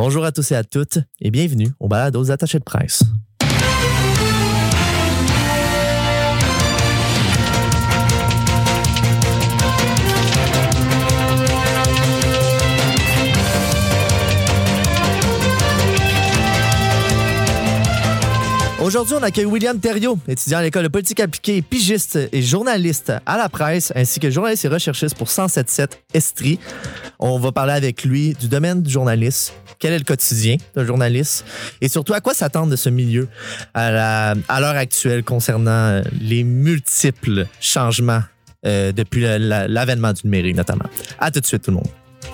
Bonjour à tous et à toutes et bienvenue au balado des attachés de presse. Aujourd'hui, on accueille William Thériault, étudiant à l'École de politique appliquée, pigiste et journaliste à la presse, ainsi que journaliste et recherchiste pour 107.7 Estrie. On va parler avec lui du domaine du journalisme, quel est le quotidien d'un journaliste et surtout à quoi s'attendre de ce milieu à l'heure actuelle concernant les multiples changements depuis l'avènement du numérique notamment. À tout de suite tout le monde.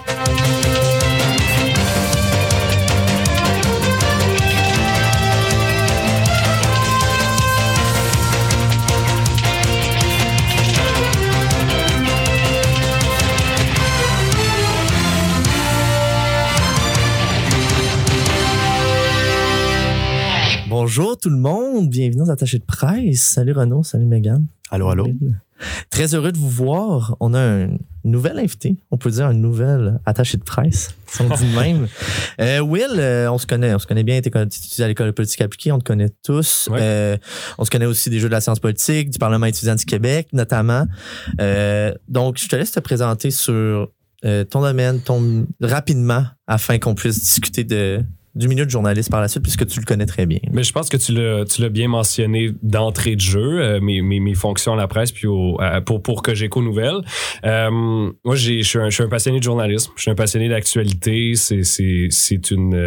Bonjour tout le monde, bienvenue aux attachés de presse. Salut Renaud, salut Mégane. Allô, allô. Très heureux de vous voir. On a un nouvel invité, on peut dire un nouvel attaché de presse, si on dit de même. Will, on se connaît bien, tu étudies à l'École de politique appliquée, on te connaît tous. Ouais. On se connaît aussi des jeux de la science politique, du Parlement étudiant du Québec notamment. Donc, je te laisse te présenter sur ton domaine rapidement afin qu'on puisse discuter du milieu de journaliste par la suite, puisque tu le connais très bien. Mais je pense que tu l'as bien mentionné d'entrée de jeu, mes fonctions à la presse, puis pour Cogeco Nouvelles. Moi, je suis un passionné de journalisme, je suis un passionné d'actualité. C'est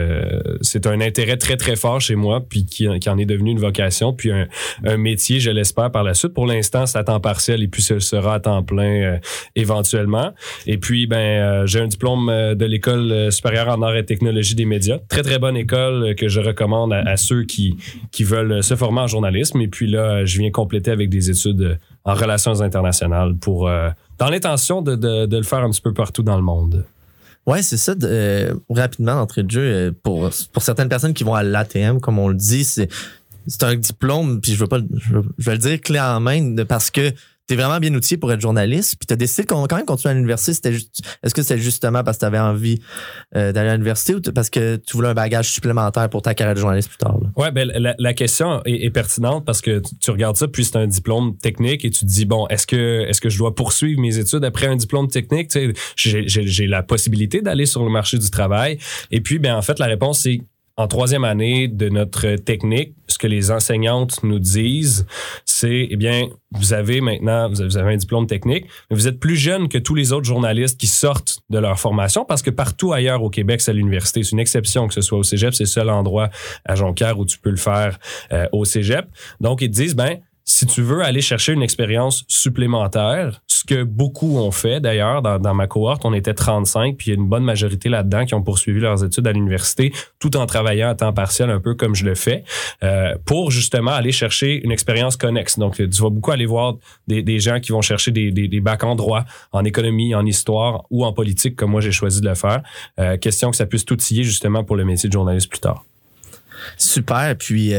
un intérêt très, très fort chez moi, puis qui en est devenu une vocation, puis un métier, je l'espère, par la suite. Pour l'instant, c'est à temps partiel, et puis ce sera à temps plein éventuellement. Et puis, j'ai un diplôme de l'École supérieure en arts et technologie des médias. Très, très bonne école que je recommande à ceux qui veulent se former en journalisme. Et puis là, je viens compléter avec des études en relations internationales dans l'intention de le faire un petit peu partout dans le monde. Ouais, c'est ça. Rapidement, d'entrée de jeu, pour certaines personnes qui vont à l'ATM, comme on le dit, c'est un diplôme, puis je vais le dire clé en main, parce que t'es vraiment bien outillé pour être journaliste, puis t'as décidé de quand même continuer à l'université. Est-ce que c'était justement parce que t'avais envie d'aller à l'université ou parce que tu voulais un bagage supplémentaire pour ta carrière de journaliste plus tard? Là? Ouais, la question est pertinente parce que tu regardes ça, puis c'est un diplôme technique et tu te dis, bon, est-ce que je dois poursuivre mes études après un diplôme technique? Tu sais, j'ai la possibilité d'aller sur le marché du travail. Et puis, en fait, la réponse, c'est en troisième année de notre technique, ce que les enseignantes nous disent, c'est, vous avez un diplôme technique, mais vous êtes plus jeune que tous les autres journalistes qui sortent de leur formation parce que partout ailleurs au Québec, c'est à l'université. C'est une exception que ce soit au cégep, c'est le seul endroit à Jonquière où tu peux le faire au cégep. Donc, ils te disent, si tu veux aller chercher une expérience supplémentaire, ce que beaucoup ont fait d'ailleurs, dans ma cohorte, on était 35, puis il y a une bonne majorité là-dedans qui ont poursuivi leurs études à l'université tout en travaillant à temps partiel, un peu comme je le fais, pour justement aller chercher une expérience connexe. Donc, tu vas beaucoup aller voir des gens qui vont chercher des bacs en droit, en économie, en histoire ou en politique, comme moi j'ai choisi de le faire. Question que ça puisse t'outiller justement pour le métier de journaliste plus tard. Super. Puis,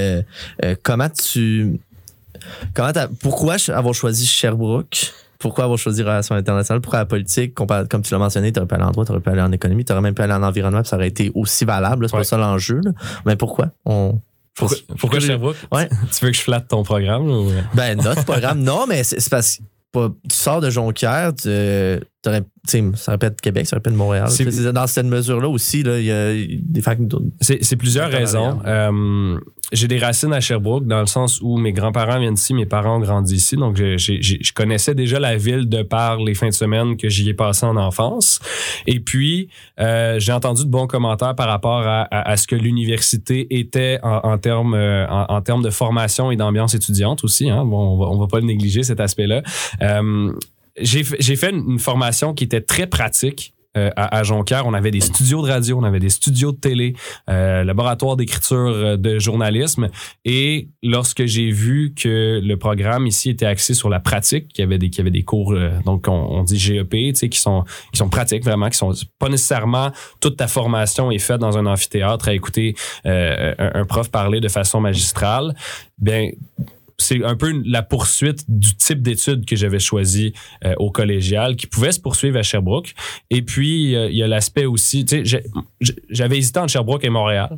pourquoi avoir choisi Sherbrooke? Pourquoi avoir choisi Relations internationales? Pourquoi la politique? Comme tu l'as mentionné, tu aurais pu aller en droit, tu aurais pu aller en économie, tu aurais même pu aller en environnement, puis ça aurait été aussi valable. Là, c'est pas ça l'enjeu. Là. Mais pourquoi? Pourquoi Sherbrooke? Ouais. Tu veux que je flatte ton programme? Ou... Notre programme, non, mais c'est parce que tu sors de Jonquière, ça aurait pu être Québec, ça aurait pu être Montréal. Dans cette mesure-là aussi, là, il y a des facteurs. C'est plusieurs raisons. J'ai des racines à Sherbrooke dans le sens où mes grands-parents viennent d'ici, mes parents ont grandi ici. Donc, je connaissais déjà la ville de par les fins de semaine que j'y ai passé en enfance. Et puis, j'ai entendu de bons commentaires par rapport à ce que l'université était en termes de formation et d'ambiance étudiante aussi. Hein. Bon, on va pas le négliger, cet aspect-là. J'ai fait une formation qui était très pratique. À Jonquière, on avait des studios de radio, on avait des studios de télé, laboratoire d'écriture de journalisme. Et lorsque j'ai vu que le programme ici était axé sur la pratique, qu'il y avait des cours, donc on dit GEP, tu sais, qui sont pratiques vraiment, qui sont pas nécessairement toute ta formation est faite dans un amphithéâtre à écouter un prof parler de façon magistrale. c'est un peu la poursuite du type d'études que j'avais choisi au collégial, qui pouvait se poursuivre à Sherbrooke. Et puis, il y a l'aspect aussi, tu sais, j'avais hésité entre Sherbrooke et Montréal.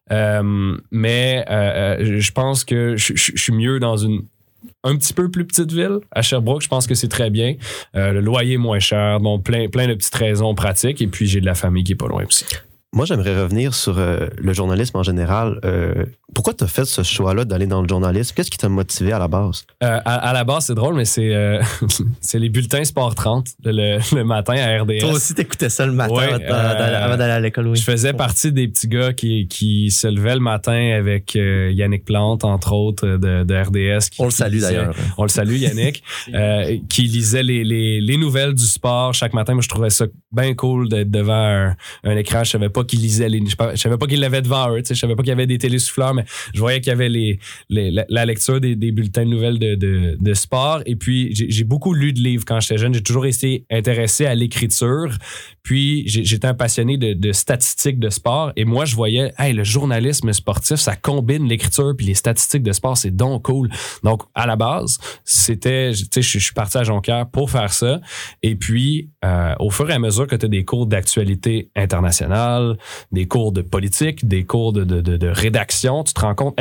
Mais je pense que je suis mieux dans un petit peu plus petite ville. À Sherbrooke, je pense que c'est très bien. Le loyer est moins cher, donc plein de petites raisons pratiques. Et puis, j'ai de la famille qui est pas loin aussi. Moi, j'aimerais revenir sur le journalisme en général. Pourquoi tu as fait ce choix-là d'aller dans le journalisme? Qu'est-ce qui t'a motivé à la base? À la base, c'est drôle, mais c'est les bulletins Sport 30 le matin à RDS. Toi aussi, t'écoutais ça le matin avant d'aller à l'école, oui. Je faisais partie des petits gars qui se levaient le matin avec Yannick Plante, entre autres, de RDS. On le salue d'ailleurs. On le salue, Yannick, qui lisait les nouvelles du sport chaque matin. Moi, je trouvais ça bien cool d'être devant un écran. Je savais pas qu'il lisait je savais pas qu'il l'avait devant eux. Je savais pas qu'il y avait des télésouffleurs, mais je voyais qu'il y avait la lecture des bulletins de nouvelles de sport. Et puis, j'ai beaucoup lu de livres quand j'étais jeune. J'ai toujours été intéressé à l'écriture. Puis, j'étais un passionné de statistiques de sport. Et moi, je voyais, le journalisme sportif, ça combine l'écriture puis les statistiques de sport. C'est donc cool. Donc, à la base, c'était, je suis parti à Jonquière pour faire ça. Et puis, au fur et à mesure que tu as des cours d'actualité internationale, des cours de politique, des cours de rédaction, tu te rends compte,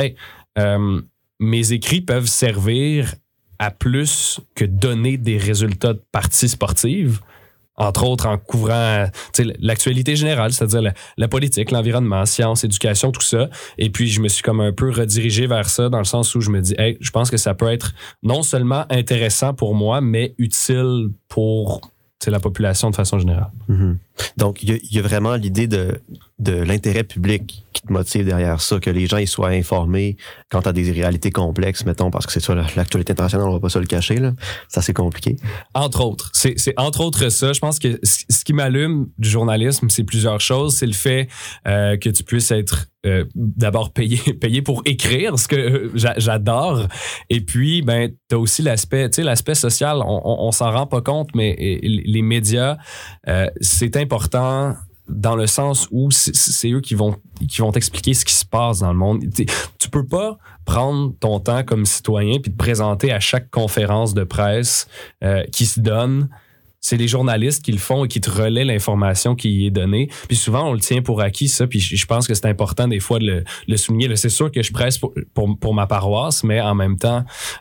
mes écrits peuvent servir à plus que donner des résultats de parties sportives, entre autres en couvrant l'actualité générale, c'est-à-dire la politique, l'environnement, sciences, éducation, tout ça. Et puis, je me suis comme un peu redirigé vers ça dans le sens où je me dis, je pense que ça peut être non seulement intéressant pour moi, mais utile pour la population de façon générale. Mm-hmm. Donc, il y a vraiment l'idée de l'intérêt public qui te motive derrière ça, que les gens ils soient informés quant à des réalités complexes, mettons, parce que c'est ça, l'actualité internationale, on va pas se le cacher, là. C'est assez compliqué. Entre autres. C'est entre autres ça. Je pense que ce qui m'allume du journalisme, c'est plusieurs choses. C'est le fait que tu puisses être d'abord payé pour écrire, ce que j'adore. Et puis, t'as aussi l'aspect social. On s'en rend pas compte, mais les médias, c'est important dans le sens où c'est eux qui vont t'expliquer ce qui se passe dans le monde. Tu peux pas prendre ton temps comme citoyen puis te présenter à chaque conférence de presse qui se donne. C'est les journalistes qui le font et qui te relaient l'information qui y est donnée. Puis souvent, on le tient pour acquis, ça. Puis je pense que c'est important des fois de le souligner. Là, c'est sûr que je presse pour ma paroisse, mais en même temps,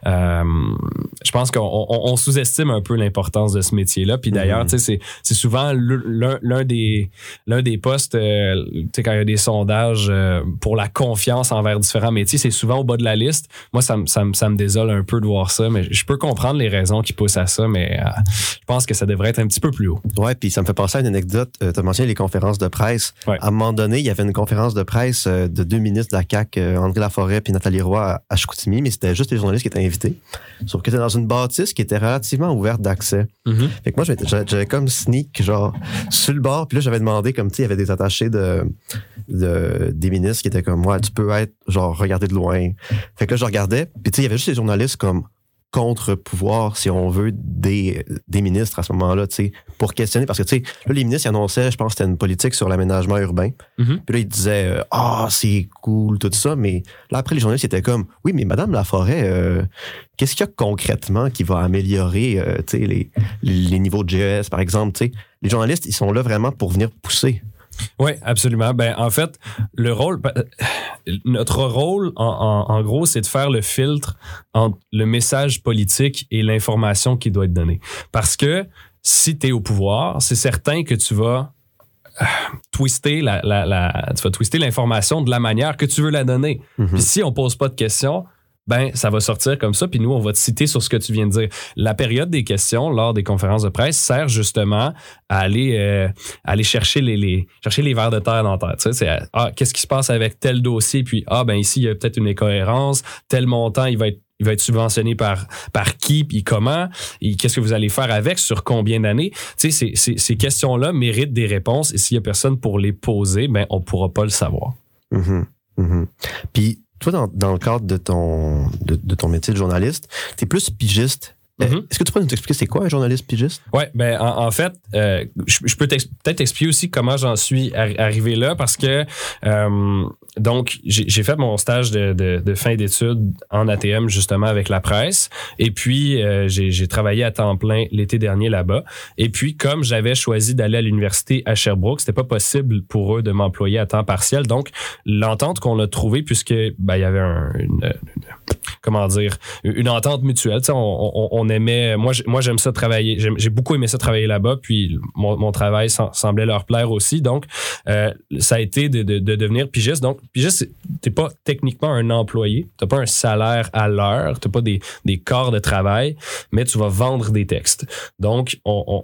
je pense qu'on sous-estime un peu l'importance de ce métier-là. Puis d'ailleurs, c'est souvent l'un des postes, quand il y a des sondages pour la confiance envers différents métiers, c'est souvent au bas de la liste. Moi, ça me désole un peu de voir ça, mais je peux comprendre les raisons qui poussent à ça, mais je pense que ça devrait être un petit peu plus haut. Ouais, puis ça me fait penser à une anecdote. Tu as mentionné les conférences de presse. Ouais. À un moment donné, il y avait une conférence de presse de 2 ministres de la CAQ, André Laforêt puis Nathalie Roy à Chicoutimi, mais c'était juste les journalistes qui étaient invités. Sauf que c'était dans une bâtisse qui était relativement ouverte d'accès. Mm-hmm. Fait que moi, j'avais comme sneak, genre, sur le bord, puis là, j'avais demandé, comme, tu sais, il y avait des attachés des ministres qui étaient comme, ouais, tu peux être, genre, regarder de loin. Fait que là, je regardais, puis tu sais, il y avait juste des journalistes comme contre-pouvoir, si on veut, des ministres à ce moment-là, tu sais, pour questionner, parce que, tu sais, là, les ministres, ils annonçaient, je pense que c'était une politique sur l'aménagement urbain. Mm-hmm. Puis là, ils disaient, c'est cool, tout ça, mais là, après, les journalistes étaient comme, oui, mais Madame Laforêt, qu'est-ce qu'il y a concrètement qui va améliorer, tu sais, les niveaux de GES, par exemple, tu sais, les journalistes, ils sont là vraiment pour venir pousser. Oui, absolument. En fait, notre rôle, en gros, c'est de faire le filtre entre le message politique et l'information qui doit être donnée. Parce que si tu es au pouvoir, c'est certain que tu vas twister l'information de la manière que tu veux la donner. Mm-hmm. Puis si on pose pas de questions, ça va sortir comme ça, puis nous, on va te citer sur ce que tu viens de dire. La période des questions lors des conférences de presse sert justement à aller chercher les vers de terre dans la tête. Qu'est-ce qui se passe avec tel dossier, puis ici, il y a peut-être une incohérence, tel montant, il va être subventionné par qui, puis comment, et qu'est-ce que vous allez faire avec, sur combien d'années. Ces questions-là méritent des réponses, et s'il y a personne pour les poser, on pourra pas le savoir. Mm-hmm. Mm-hmm. Puis, toi, dans le cadre de ton métier de journaliste, t'es plus pigiste Est-ce que tu pourrais nous expliquer c'est quoi un journaliste pigiste? Oui, ben en fait, je peux peut-être expliquer aussi comment j'en suis arrivé là parce que donc j'ai fait mon stage de fin d'études en ATM justement avec la presse et puis j'ai travaillé à temps plein l'été dernier là-bas et puis comme j'avais choisi d'aller à l'université à Sherbrooke, c'était pas possible pour eux de m'employer à temps partiel. Donc l'entente qu'on a trouvée puisque il y avait une entente mutuelle. Tu sais, on aimait. Moi, j'aime ça travailler. J'ai beaucoup aimé ça travailler là-bas. Puis mon travail semblait leur plaire aussi. Donc, ça a été de devenir pigiste. Donc, pigiste, t'es pas techniquement un employé. T'as pas un salaire à l'heure. T'as pas des corps de travail, mais tu vas vendre des textes. Donc,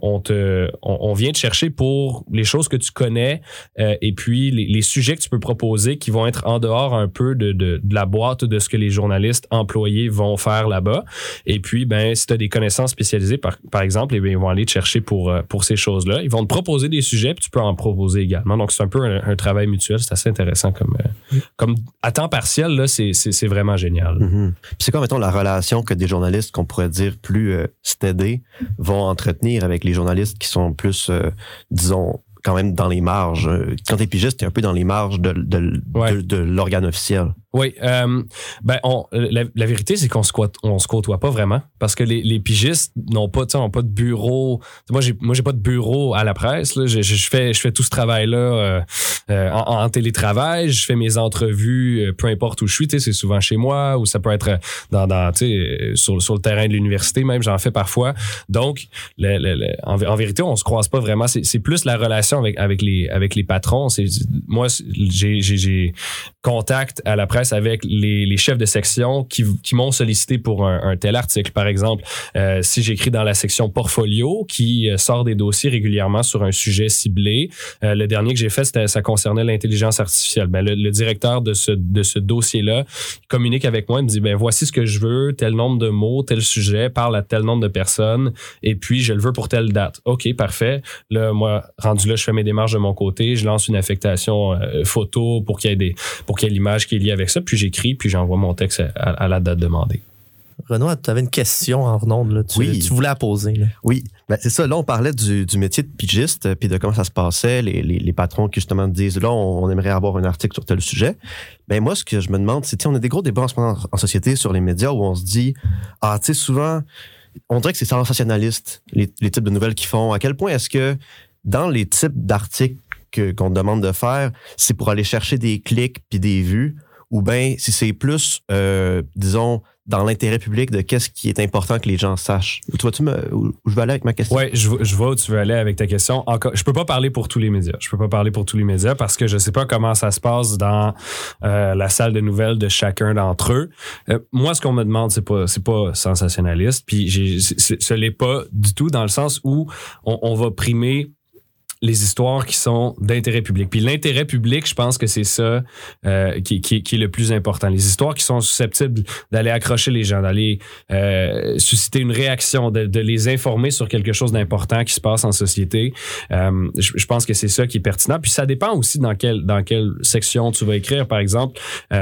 on vient te chercher pour les choses que tu connais et puis les sujets que tu peux proposer qui vont être en dehors un peu de la boîte de ce que les journalistes employés vont faire là-bas. Et puis, si tu as des connaissances spécialisées, par exemple, ils vont aller te chercher pour ces choses-là. Ils vont te proposer des sujets, puis tu peux en proposer également. Donc, c'est un peu un travail mutuel. C'est assez intéressant comme à temps partiel, là, c'est vraiment génial. Mm-hmm. Puis c'est quoi, mettons, la relation que des journalistes qu'on pourrait dire plus stédés vont entretenir avec les journalistes qui sont plus, disons, quand même dans les marges. Quand t'es pigiste, t'es un peu dans les marges de l'organe officiel. Oui. La vérité, c'est qu'on se côtoie pas vraiment parce que les pigistes n'ont pas de bureau. Moi, j'ai pas de bureau à la presse. Là. Je fais tout ce travail-là en télétravail. Je fais mes entrevues, peu importe où je suis. C'est souvent chez moi ou ça peut être sur le terrain de l'université même. J'en fais parfois. Donc, en vérité, on se croise pas vraiment. C'est plus la relation avec les patrons. Moi, j'ai contact à la presse avec les chefs de section qui m'ont sollicité pour un tel article. Par exemple, si j'écris dans la section portfolio qui sort des dossiers régulièrement sur un sujet ciblé, le dernier que j'ai fait, ça concernait l'intelligence artificielle. Le directeur de ce dossier-là communique avec moi, il me dit voici ce que je veux, tel nombre de mots, tel sujet, parle à tel nombre de personnes et puis je le veux pour telle date. OK, parfait. Là, moi, rendu là, je fais mes démarches de mon côté, je lance une affectation photo pour qu'il y ait l'image qui est liée avec ça, puis j'écris, puis j'envoie mon texte à la date demandée. Renaud, tu avais une question en ondes, là. Tu voulais la poser. Là. Oui, c'est ça. Là, on parlait du métier de pigiste, puis de comment ça se passait, les patrons qui justement disent, là, on aimerait avoir un article sur tel sujet. Moi, ce que je me demande, c'est, on a des gros débats en ce moment en société sur les médias où on se dit, souvent, on dirait que c'est sensationnaliste, les types de nouvelles qu'ils font. À quel point est-ce que dans les types d'articles qu'on te demande de faire, c'est pour aller chercher des clics puis des vues, ou bien si c'est plus, disons, dans l'intérêt public de qu'est-ce qui est important que les gens sachent. Tu vois-tu où je veux aller avec ma question? Oui, je vois où tu veux aller avec ta question. Encore, je peux pas parler pour tous les médias. Parce que je sais pas comment ça se passe dans la salle de nouvelles de chacun d'entre eux. Moi, ce qu'on me demande, c'est pas sensationnaliste. Puis ce l'est pas du tout dans le sens où on va primer les histoires qui sont d'intérêt public. Puis l'intérêt public, je pense que c'est ça qui est le plus important. Les histoires qui sont susceptibles d'aller accrocher les gens, d'aller susciter une réaction, de les informer sur quelque chose d'important qui se passe en société. Je pense que c'est ça qui est pertinent. Puis ça dépend aussi dans quelle section tu vas écrire. Par exemple,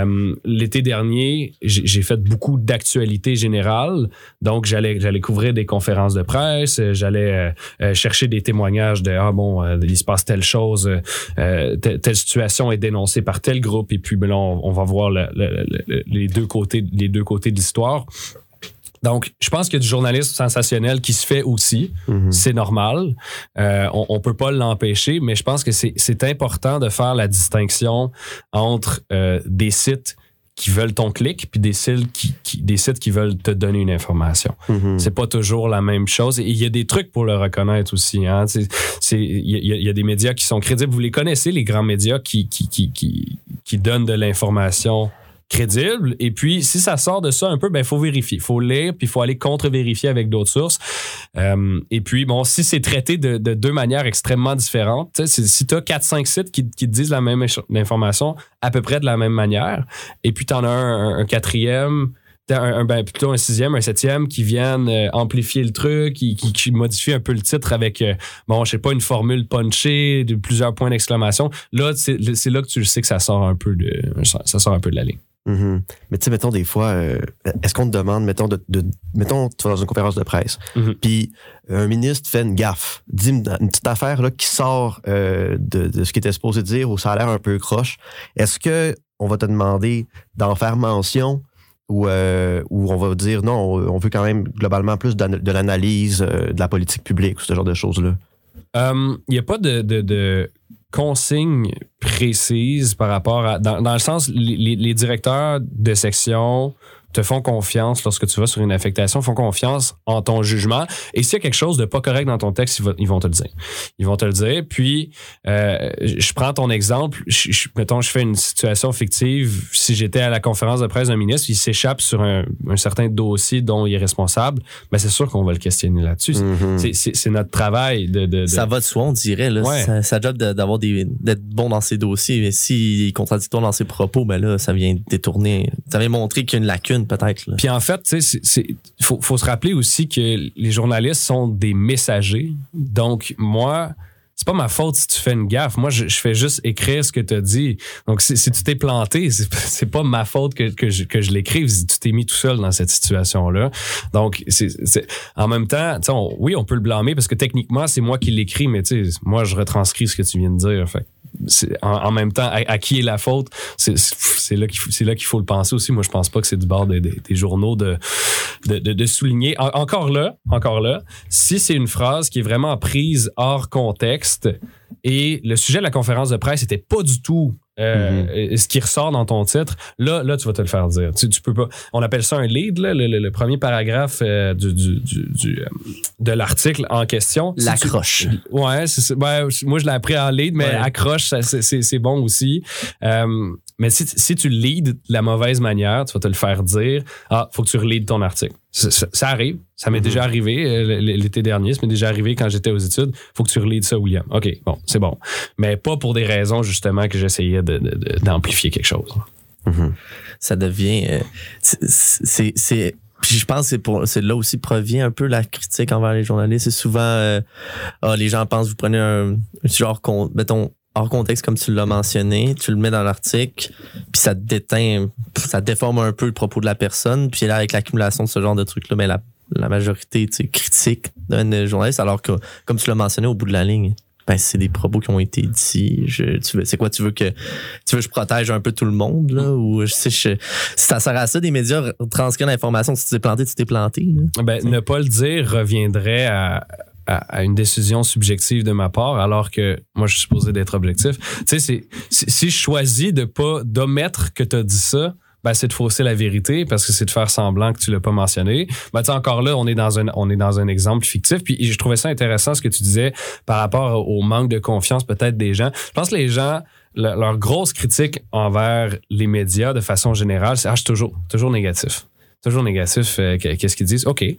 l'été dernier, j'ai fait beaucoup d'actualité générale. Donc, j'allais couvrir des conférences de presse, j'allais chercher des témoignages de il se passe telle chose, telle situation est dénoncée par tel groupe, et puis là, on va voir les deux côtés de l'histoire. Donc, je pense qu'il y a du journalisme sensationnel qui se fait aussi. Mm-hmm. C'est normal. On peut pas l'empêcher, mais je pense que c'est important de faire la distinction entre des sites qui veulent ton clic, puis des sites qui veulent te donner une information. Mm-hmm. C'est pas toujours la même chose. Et il y a des trucs pour le reconnaître aussi. Hein. Il y a des médias qui sont crédibles. Vous les connaissez, les grands médias qui donnent de l'information crédible. Et puis, si ça sort de ça un peu, il faut vérifier. Il faut lire, puis il faut aller contre-vérifier avec d'autres sources. Et puis, si c'est traité de deux manières extrêmement différentes, si tu as 4-5 sites qui te disent la même information à peu près de la même manière, et puis tu en as un quatrième, plutôt un sixième, un septième qui viennent amplifier le truc, qui modifient un peu le titre avec, une formule punchée, de plusieurs points d'exclamation. Là, c'est là que tu sais que ça sort un peu de la ligne. Mm-hmm. Mais tu sais, mettons, des fois, est-ce qu'on te demande, mettons, mettons, tu vas dans une conférence de presse, puis un ministre fait une gaffe, dit une petite affaire là, qui sort de ce qu'il était supposé dire, ou ça a l'air un peu croche. Est-ce que on va te demander d'en faire mention ou on va dire non, on veut quand même globalement plus de l'analyse de la politique publique ou ce genre de choses-là? Il n'y a pas de consignes précises par rapport à... Dans le sens, les directeurs de section te font confiance lorsque tu vas sur une affectation, font confiance en ton jugement. Et s'il y a quelque chose de pas correct dans ton texte, ils vont te le dire. Ils vont te le dire. Puis, je prends ton exemple. Mettons, je fais une situation fictive. Si j'étais à la conférence de presse d'un ministre, il s'échappe sur un certain dossier dont il est responsable, ben c'est sûr qu'on va le questionner là-dessus. Mm-hmm. C'est notre travail de... Ça va de soi, on dirait. Là. Ouais. Ça job d'être bon dans ses dossiers. Mais s'il est contradictoire dans ses propos, ben là, ça vient détourner. Ça vient montrer qu'il y a une lacune peut-être. Là. Puis en fait, tu sais, faut se rappeler aussi que les journalistes sont des messagers. Donc, moi, c'est pas ma faute si tu fais une gaffe. Moi, je fais juste écrire ce que tu as dit. Donc, si tu t'es planté, c'est pas ma faute que je l'écrive. Tu t'es mis tout seul dans cette situation-là. Donc, en même temps, oui, on peut le blâmer parce que techniquement, c'est moi qui l'écris, mais tu sais, moi, je retranscris ce que tu viens de dire. Fait en même temps, à qui est la faute? C'est là qu'il faut le penser aussi. Moi, je pense pas que c'est du bord des journaux de souligner. Encore là, si c'est une phrase qui est vraiment prise hors contexte et le sujet de la conférence de presse n'était pas du tout ce qui ressort dans ton titre, là, tu vas te le faire dire. Tu peux pas. On appelle ça un lead, là, le premier paragraphe de l'article en question. L'accroche. Ouais, moi je l'ai appris en lead, mais accroche, c'est bon aussi. Mais si tu leads de la mauvaise manière, tu vas te le faire dire. Faut que tu releads ton article. Ça arrive. Ça m'est déjà arrivé l'été dernier. Ça m'est déjà arrivé quand j'étais aux études. Faut que tu releads ça, William. OK, bon, c'est bon. Mais pas pour des raisons, justement, que j'essayais d'amplifier quelque chose. Mm-hmm. Ça devient... Puis je pense que c'est là aussi provient un peu la critique envers les journalistes. C'est souvent... les gens pensent, vous prenez un genre, mettons, hors contexte, comme tu l'as mentionné, tu le mets dans l'article, puis ça déforme un peu le propos de la personne, puis là, avec l'accumulation de ce genre de trucs-là, ben la majorité critique d'un journaliste, alors que, comme tu l'as mentionné au bout de la ligne, ben c'est des propos qui ont été dits. C'est quoi, tu veux que je protège un peu tout le monde, là, ou si ça sert à ça, des médias transcrire l'information, si tu t'es planté, tu t'es planté. Là. Ben, ne pas le dire reviendrait à une décision subjective de ma part, alors que moi, je suis supposé d'être objectif. Tu sais, si je choisis d'omettre que tu as dit ça, ben, c'est de fausser la vérité parce que c'est de faire semblant que tu l'as pas mentionné. Ben, tu sais, encore là, on est dans un exemple fictif. Puis je trouvais ça intéressant ce que tu disais par rapport au manque de confiance peut-être des gens. Je pense que les gens, leur grosse critique envers les médias de façon générale, c'est c'est toujours négatif. Toujours négatif. Qu'est-ce qu'ils disent? OK.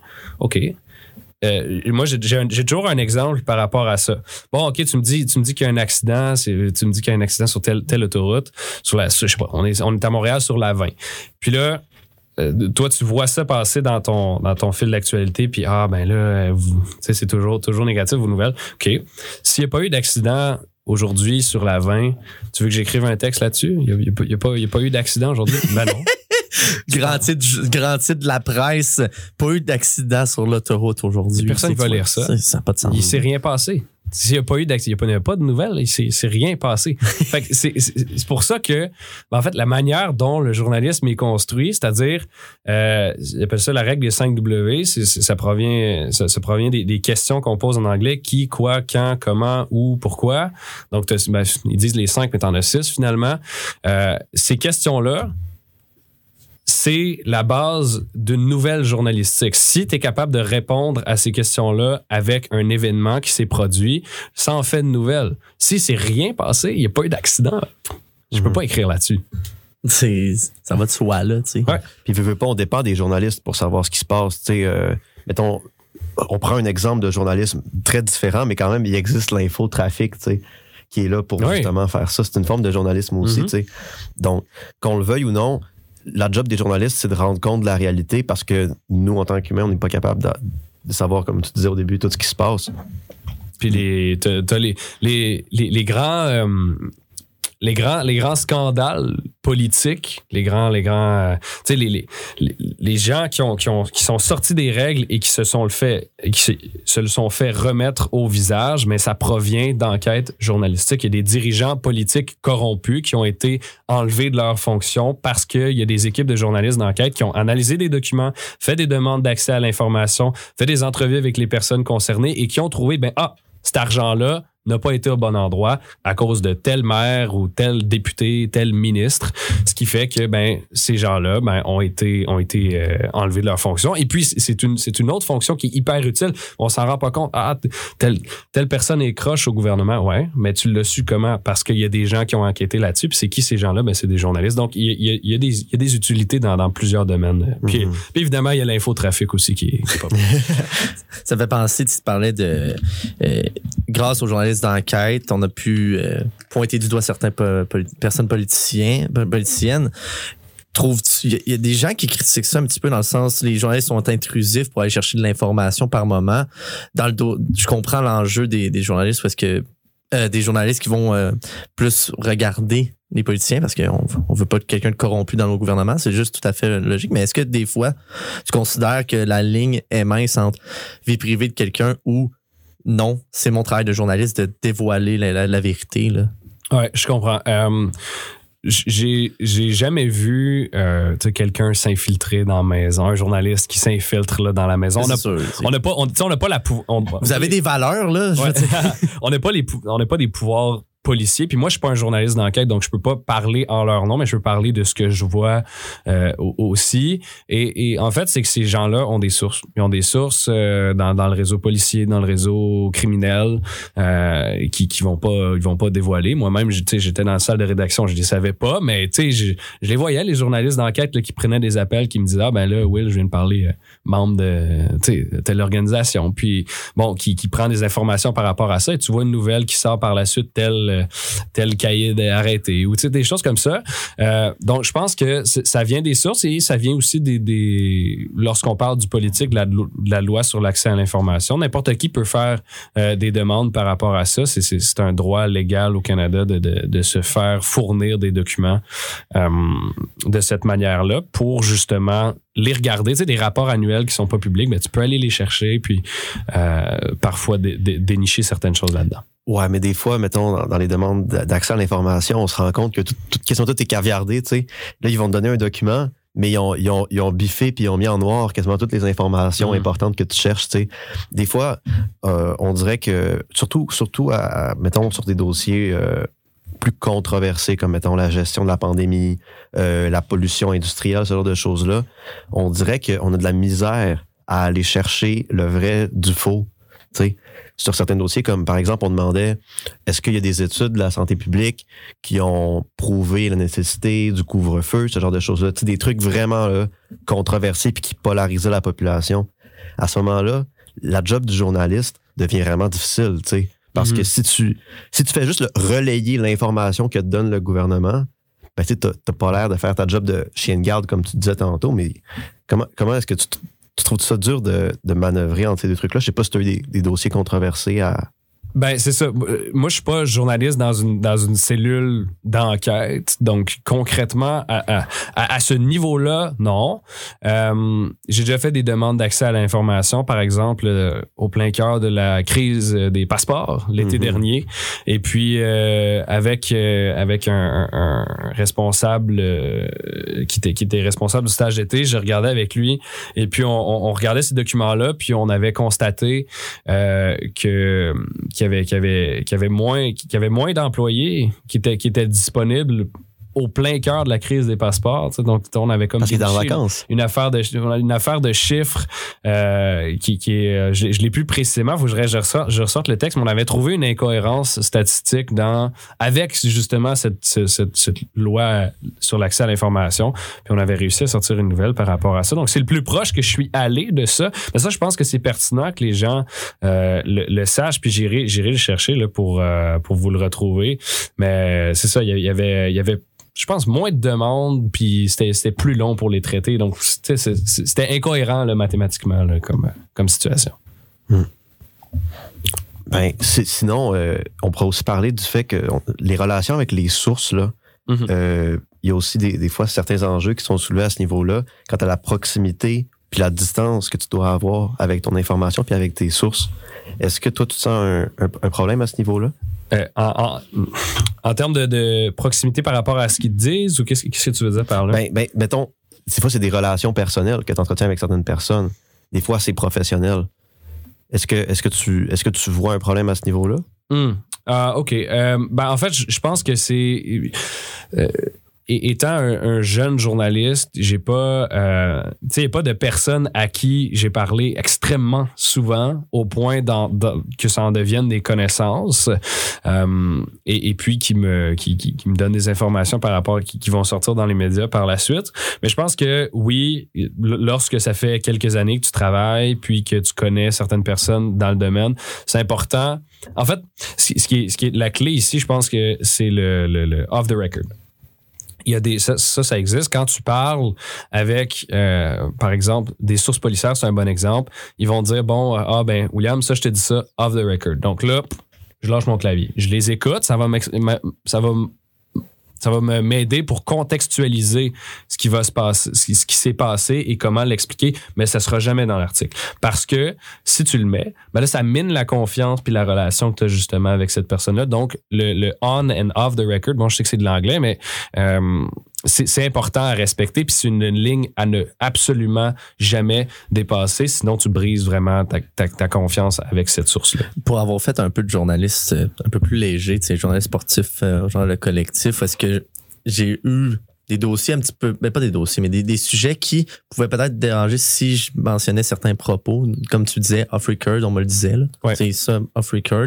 Moi, j'ai toujours un exemple par rapport à ça. Bon, OK, tu me dis qu'il y a un accident, sur telle autoroute, je sais pas, on est à Montréal sur la 20. Puis là, toi, tu vois ça passer dans ton fil d'actualité, puis ben là, c'est toujours négatif vos nouvelles. OK. S'il n'y a pas eu d'accident aujourd'hui sur la 20, tu veux que j'écrive un texte là-dessus? Il n'y a pas eu d'accident aujourd'hui? Ben non. Grand titre de la presse, pas eu d'accident sur l'autoroute aujourd'hui. Personne ne va lire ça. Ça n'a pas de sens. Il s'est rien passé. S'il n'y a pas eu d'accident, il n'y a pas de nouvelles, il s'est rien passé. Fait que c'est pour ça que, en fait, la manière dont le journalisme est construit, c'est-à-dire, ils appellent ça la règle des 5 W, ça provient des questions qu'on pose en anglais: qui, quoi, quand, comment, où, pourquoi. Donc, ils disent les 5, mais t'en as 6 finalement. Ces questions-là, c'est la base d'une nouvelle journalistique. Si tu es capable de répondre à ces questions-là avec un événement qui s'est produit, ça en fait une nouvelle. Si c'est rien passé, il n'y a pas eu d'accident, je peux pas écrire là-dessus. Ça va de soi, là, tu sais. Ouais. Puis, veux pas, on dépend des journalistes pour savoir ce qui se passe. Tu sais, mettons, on prend un exemple de journalisme très différent, mais quand même, il existe l'infotrafic, tu sais, qui est là pour justement faire ça. C'est une forme de journalisme aussi, tu sais. Donc, qu'on le veuille ou non, la job des journalistes, c'est de rendre compte de la réalité parce que nous, en tant qu'humains, on n'est pas capable de savoir, comme tu disais au début, tout ce qui se passe. Puis t'as les grands scandales politiques, les grands, tu sais, les gens qui sont sortis des règles et qui se sont fait remettre au visage, mais ça provient d'enquêtes journalistiques. Il y a des dirigeants politiques corrompus qui ont été enlevés de leurs fonctions parce qu'il y a des équipes de journalistes d'enquête qui ont analysé des documents, fait des demandes d'accès à l'information, fait des entrevues avec les personnes concernées et qui ont trouvé, cet argent-là n'a pas été au bon endroit à cause de tel maire ou tel député, tel ministre, ce qui fait que ces gens-là ont été enlevés de leur fonction. Et puis c'est une autre fonction qui est hyper utile. On s'en rend pas compte. Telle personne est croche au gouvernement, ouais, mais tu l'as su comment? Parce qu'il y a des gens qui ont enquêté là-dessus. Puis c'est qui ces gens-là? C'est des journalistes. Donc il y a des utilités dans plusieurs domaines. Puis évidemment il y a l'infotrafic aussi qui est pas bon. Ça me fait penser, tu parlais de grâce aux journalistes d'enquête, on a pu pointer du doigt certaines personnes politiciennes. Il y a des gens qui critiquent ça un petit peu dans le sens les journalistes sont intrusifs pour aller chercher de l'information par moment. Je comprends l'enjeu des journalistes parce que des journalistes qui vont plus regarder les politiciens parce qu'on veut pas quelqu'un de corrompu dans nos gouvernements, c'est juste tout à fait logique. Mais est-ce que des fois, tu considères que la ligne est mince entre vie privée de quelqu'un ou non, c'est mon travail de journaliste de dévoiler la vérité, là? Ouais, je comprends. J'ai jamais vu quelqu'un s'infiltrer dans la maison, un journaliste qui s'infiltre là, dans la maison. On n'a pas la Vous avez des valeurs, là. Ouais. On n'a pas des pouvoirs policiers. Puis moi, je suis pas un journaliste d'enquête, donc je peux pas parler en leur nom, mais je peux parler de ce que je vois aussi. Et en fait, c'est que ces gens-là ont des sources. Ils ont des sources dans le réseau policier, dans le réseau criminel, qui vont pas dévoiler. Moi-même, j'étais dans la salle de rédaction, je les savais pas, mais je les voyais, les journalistes d'enquête là, qui prenaient des appels, qui me disaient là, Will, je viens de parler membre de telle organisation, puis bon, qui prend des informations par rapport à ça, et tu vois une nouvelle qui sort par la suite, tel caïd est arrêté, ou des choses comme ça. Donc, je pense que ça vient des sources et ça vient aussi lorsqu'on parle du politique, de la loi sur l'accès à l'information. N'importe qui peut faire des demandes par rapport à ça. C'est un droit légal au Canada de se faire fournir des documents de cette manière-là pour justement les regarder. Tu sais, des rapports annuels qui sont pas publics, mais tu peux aller les chercher puis parfois dénicher certaines choses là-dedans. Ouais, mais des fois, mettons, dans les demandes d'accès à l'information, on se rend compte que tout est caviardé, tu sais. Là, ils vont te donner un document, mais ils ont biffé puis ils ont mis en noir quasiment toutes les informations importantes que tu cherches, tu sais. Des fois, on dirait que, surtout mettons, sur des dossiers plus controversés, comme, mettons, la gestion de la pandémie, la pollution industrielle, ce genre de choses-là, on dirait qu'on a de la misère à aller chercher le vrai du faux, tu sais. Sur certains dossiers, comme par exemple, on demandait est-ce qu'il y a des études de la santé publique qui ont prouvé la nécessité du couvre-feu, ce genre de choses-là, tu sais, des trucs vraiment là, controversés puis qui polarisaient la population. À ce moment-là, la job du journaliste devient vraiment difficile, tu sais, parce que si tu fais juste relayer l'information que te donne le gouvernement, ben tu t'as pas l'air de faire ta job de chien de garde comme tu disais tantôt, mais comment est-ce que tu trouves ça dur de manœuvrer entre ces deux trucs-là? Je sais pas si tu as eu des dossiers controversés à... Ben, c'est ça. Moi, je suis pas journaliste dans une cellule d'enquête. Donc, concrètement, à ce niveau-là, non. J'ai déjà fait des demandes d'accès à l'information, par exemple, au plein cœur de la crise des passeports l'été dernier. Et puis, avec un responsable qui était responsable du stage d'été, je regardais avec lui. Et puis, on regardait ces documents-là, puis on avait constaté qu'il y avait moins d'employés qui étaient disponibles au plein cœur de la crise des passeports. Donc, on avait comme une affaire de chiffres qui est... Je l'ai plus précisément, il faut que je ressorte le texte, mais on avait trouvé une incohérence statistique avec justement cette loi sur l'accès à l'information. Puis on avait réussi à sortir une nouvelle par rapport à ça. Donc, c'est le plus proche que je suis allé de ça. Mais ça, je pense que c'est pertinent que les gens le sachent, puis j'irai le chercher là, pour vous le retrouver. Mais c'est ça, il y avait je pense, moins de demandes, puis c'était plus long pour les traiter. Donc, c'était incohérent là, mathématiquement là, comme situation. Ben, sinon, on pourrait aussi parler du fait que les relations avec les sources, là, y a aussi des fois certains enjeux qui sont soulevés à ce niveau-là, quant à la proximité puis la distance que tu dois avoir avec ton information puis avec tes sources. Est-ce que toi, tu sens un problème à ce niveau-là? En termes de proximité par rapport à ce qu'ils te disent, ou qu'est-ce que tu veux dire par là? Ben, mettons, des fois, c'est des relations personnelles que tu entretiens avec certaines personnes. Des fois, c'est professionnel. Est-ce que tu vois un problème à ce niveau-là? OK. En fait, je pense que c'est... étant un jeune journaliste, j'ai pas, il n'y a pas de personne à qui j'ai parlé extrêmement souvent au point que ça en devienne des connaissances, et puis qui me donnent des informations par rapport qui vont sortir dans les médias par la suite. Mais je pense que oui, lorsque ça fait quelques années que tu travailles puis que tu connais certaines personnes dans le domaine, c'est important. En fait, ce qui est la clé ici, je pense que c'est le off the record. Il y a ça existe. Quand tu parles avec, par exemple, des sources policières, c'est un bon exemple. Ils vont dire, William, ça, je te dis ça off the record. Donc là, je lâche mon clavier. Je les écoute. Ça va m'aider pour contextualiser ce qui va se passer, ce qui s'est passé et comment l'expliquer, mais ça sera jamais dans l'article. Parce que si tu le mets, là, ça mine la confiance puis la relation que tu as justement avec cette personne-là. Donc, le on and off the record, je sais que c'est de l'anglais, mais c'est important à respecter, puis c'est une ligne à ne absolument jamais dépasser, sinon tu brises vraiment ta confiance avec cette source-là. Pour avoir fait un peu de journaliste un peu plus léger, journaliste sportif, genre le collectif, est-ce que j'ai eu des dossiers un petit peu, pas des dossiers, mais des sujets qui pouvaient peut-être déranger si je mentionnais certains propos, comme tu disais, off record, on me le disait, là. Ouais. C'est ça, off record.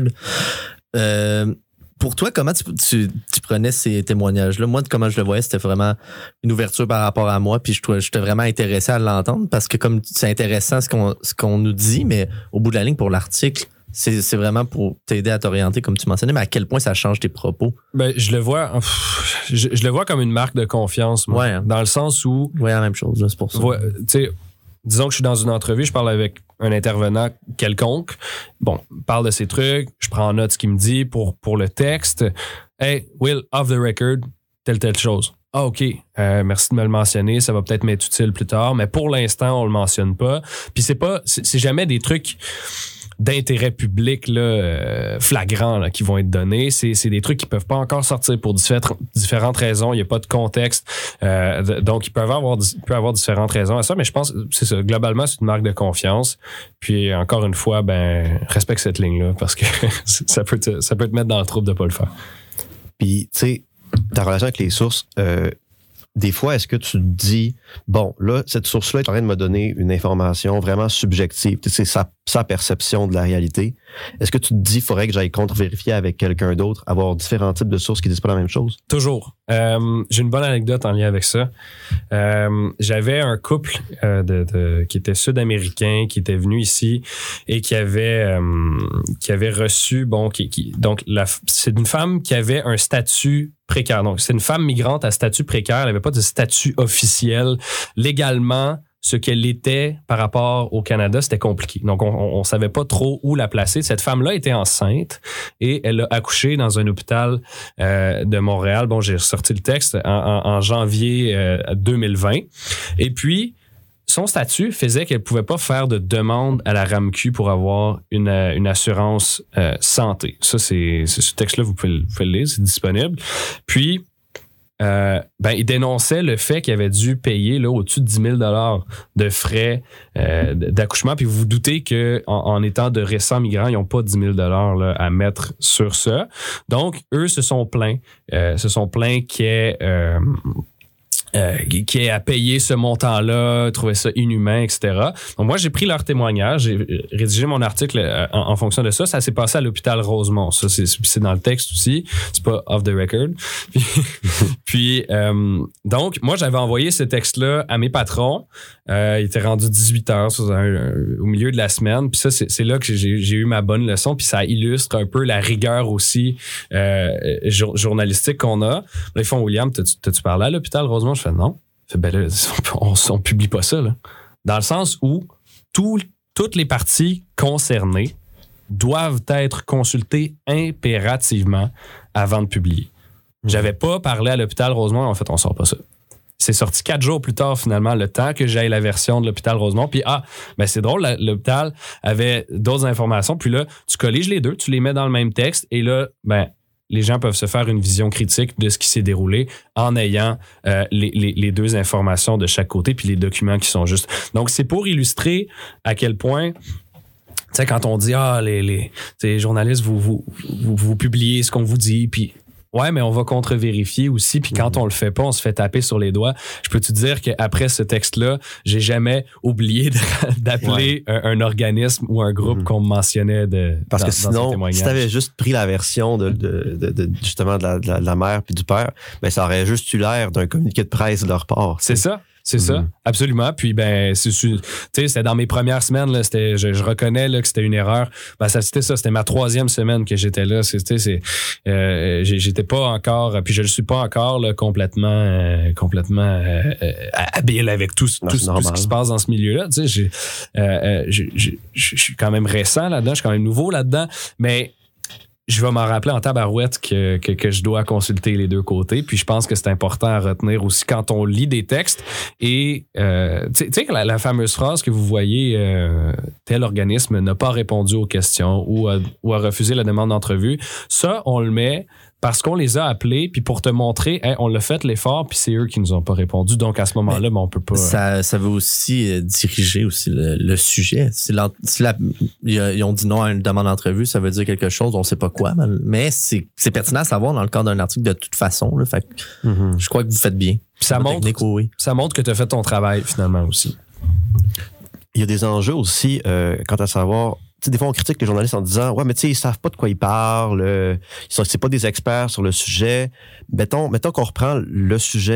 Pour toi, comment tu prenais ces témoignages-là? Moi, comment je le voyais, c'était vraiment une ouverture par rapport à moi, puis j'étais vraiment intéressé à l'entendre parce que comme c'est intéressant ce qu'on nous dit, mais au bout de la ligne, pour l'article, c'est vraiment pour t'aider à t'orienter, comme tu mentionnais, mais à quel point ça change tes propos? Je le vois je le vois comme une marque de confiance, moi, ouais, dans le sens où... Oui, la même chose, là, c'est pour ça. Disons que je suis dans une entrevue, je parle avec un intervenant quelconque. Parle de ses trucs, je prends en note ce qu'il me dit pour le texte. Hey, Will, off the record, telle chose. Ah, OK, merci de me le mentionner, ça va peut-être m'être utile plus tard, mais pour l'instant, on le mentionne pas. Puis c'est jamais des trucs d'intérêt public là, flagrants là, qui vont être donnés. C'est des trucs qui peuvent pas encore sortir pour différentes raisons. Il n'y a pas de contexte. Donc, il peut avoir différentes raisons à ça, mais je pense que c'est ça. Globalement, c'est une marque de confiance. Puis, encore une fois, respecte cette ligne-là parce que ça peut te mettre dans le trouble de pas le faire. Puis, tu sais, ta relation avec les sources, des fois, est-ce que tu te dis, là, cette source-là est en train de me donner une information vraiment subjective, c'est sa perception de la réalité. Est-ce que tu te dis, il faudrait que j'aille contre-vérifier avec quelqu'un d'autre, avoir différents types de sources qui disent pas la même chose? Toujours. J'ai une bonne anecdote en lien avec ça. J'avais un couple qui était sud-américain, qui était venu ici et qui avait reçu, c'est une femme qui avait un statut précaire. Donc, c'est une femme migrante à statut précaire. Elle n'avait pas de statut officiel. Légalement, ce qu'elle était par rapport au Canada, c'était compliqué. Donc, on savait pas trop où la placer. Cette femme-là était enceinte et elle a accouché dans un hôpital de Montréal. J'ai ressorti le texte en janvier 2020. Et puis, son statut faisait qu'elle pouvait pas faire de demande à la RAMQ pour avoir une assurance santé. Ça, c'est ce texte-là, vous pouvez le lire, c'est disponible. Puis, il dénonçait le fait qu'il avait dû payer là, au-dessus de 10 000 $ de frais d'accouchement. Puis vous vous doutez qu'en étant de récents migrants, ils n'ont pas 10 000 $ là, à mettre sur ça. Donc, eux se sont plaints qui est à payer ce montant-là, trouver ça inhumain, etc. Donc moi, j'ai pris leur témoignage, j'ai rédigé mon article en fonction de ça. Ça s'est passé à l'hôpital Rosemont. Ça, c'est dans le texte aussi. C'est pas off the record. Puis donc, moi, j'avais envoyé ce texte-là à mes patrons. Il était rendu 18h au milieu de la semaine. Puis ça, c'est là que j'ai eu ma bonne leçon. Puis ça illustre un peu la rigueur aussi journalistique qu'on a. Là, ils font, William, t'as-tu parlé à l'hôpital Rosemont? Je fais non. Là, on publie pas ça. Là. Dans le sens où toutes les parties concernées doivent être consultées impérativement avant de publier. J'avais pas parlé à l'hôpital Rosemont. En fait, on sort pas ça. C'est sorti 4 jours plus tard, finalement, le temps que j'aille la version de l'hôpital Rosemont. Puis, c'est drôle, l'hôpital avait d'autres informations. Puis là, tu colliges les deux, tu les mets dans le même texte. Et là, les gens peuvent se faire une vision critique de ce qui s'est déroulé en ayant les deux informations de chaque côté puis les documents qui sont justes. Donc, c'est pour illustrer à quel point, tu sais, quand on dit, les journalistes, vous publiez ce qu'on vous dit, puis ouais, mais on va contre-vérifier aussi, puis quand on le fait pas, on se fait taper sur les doigts. Je peux te dire qu'après ce texte-là, j'ai jamais oublié d'appeler un organisme ou un groupe qu'on me mentionnait parce que sinon, si t'avais juste pris la version justement de la mère puis du père, ça aurait juste eu l'air d'un communiqué de presse de leur part. C'est ça. C'est ça, absolument. Puis, c'était dans mes premières semaines, là, je reconnais là, que c'était une erreur. C'était ma 3e semaine que j'étais là. J'étais pas encore, puis je le suis pas encore là, complètement habile avec tout ce qui se passe dans ce milieu-là. Je suis quand même récent là-dedans, je suis quand même nouveau là-dedans, mais je vais m'en rappeler en tabarouette que je dois consulter les deux côtés. Puis je pense que c'est important à retenir aussi quand on lit des textes. Et tu sais la fameuse phrase que vous voyez, tel organisme n'a pas répondu aux questions ou a refusé la demande d'entrevue. Ça, on le met parce qu'on les a appelés, puis pour te montrer, on l'a fait l'effort, puis c'est eux qui nous ont pas répondu. Donc à ce moment-là, on peut pas. Ça veut aussi diriger aussi le sujet. Ils ont dit non à une demande d'entrevue, ça veut dire quelque chose, on sait pas quoi, mais c'est pertinent à savoir dans le cadre d'un article de toute façon. Là, fait je crois que vous faites bien. Ça montre que tu as fait ton travail finalement aussi. Il y a des enjeux aussi quant à savoir. T'sais, des fois, on critique les journalistes en disant « Ouais, mais tu sais, ils savent pas de quoi ils parlent, c'est pas des experts sur le sujet. » Mettons qu'on reprend le sujet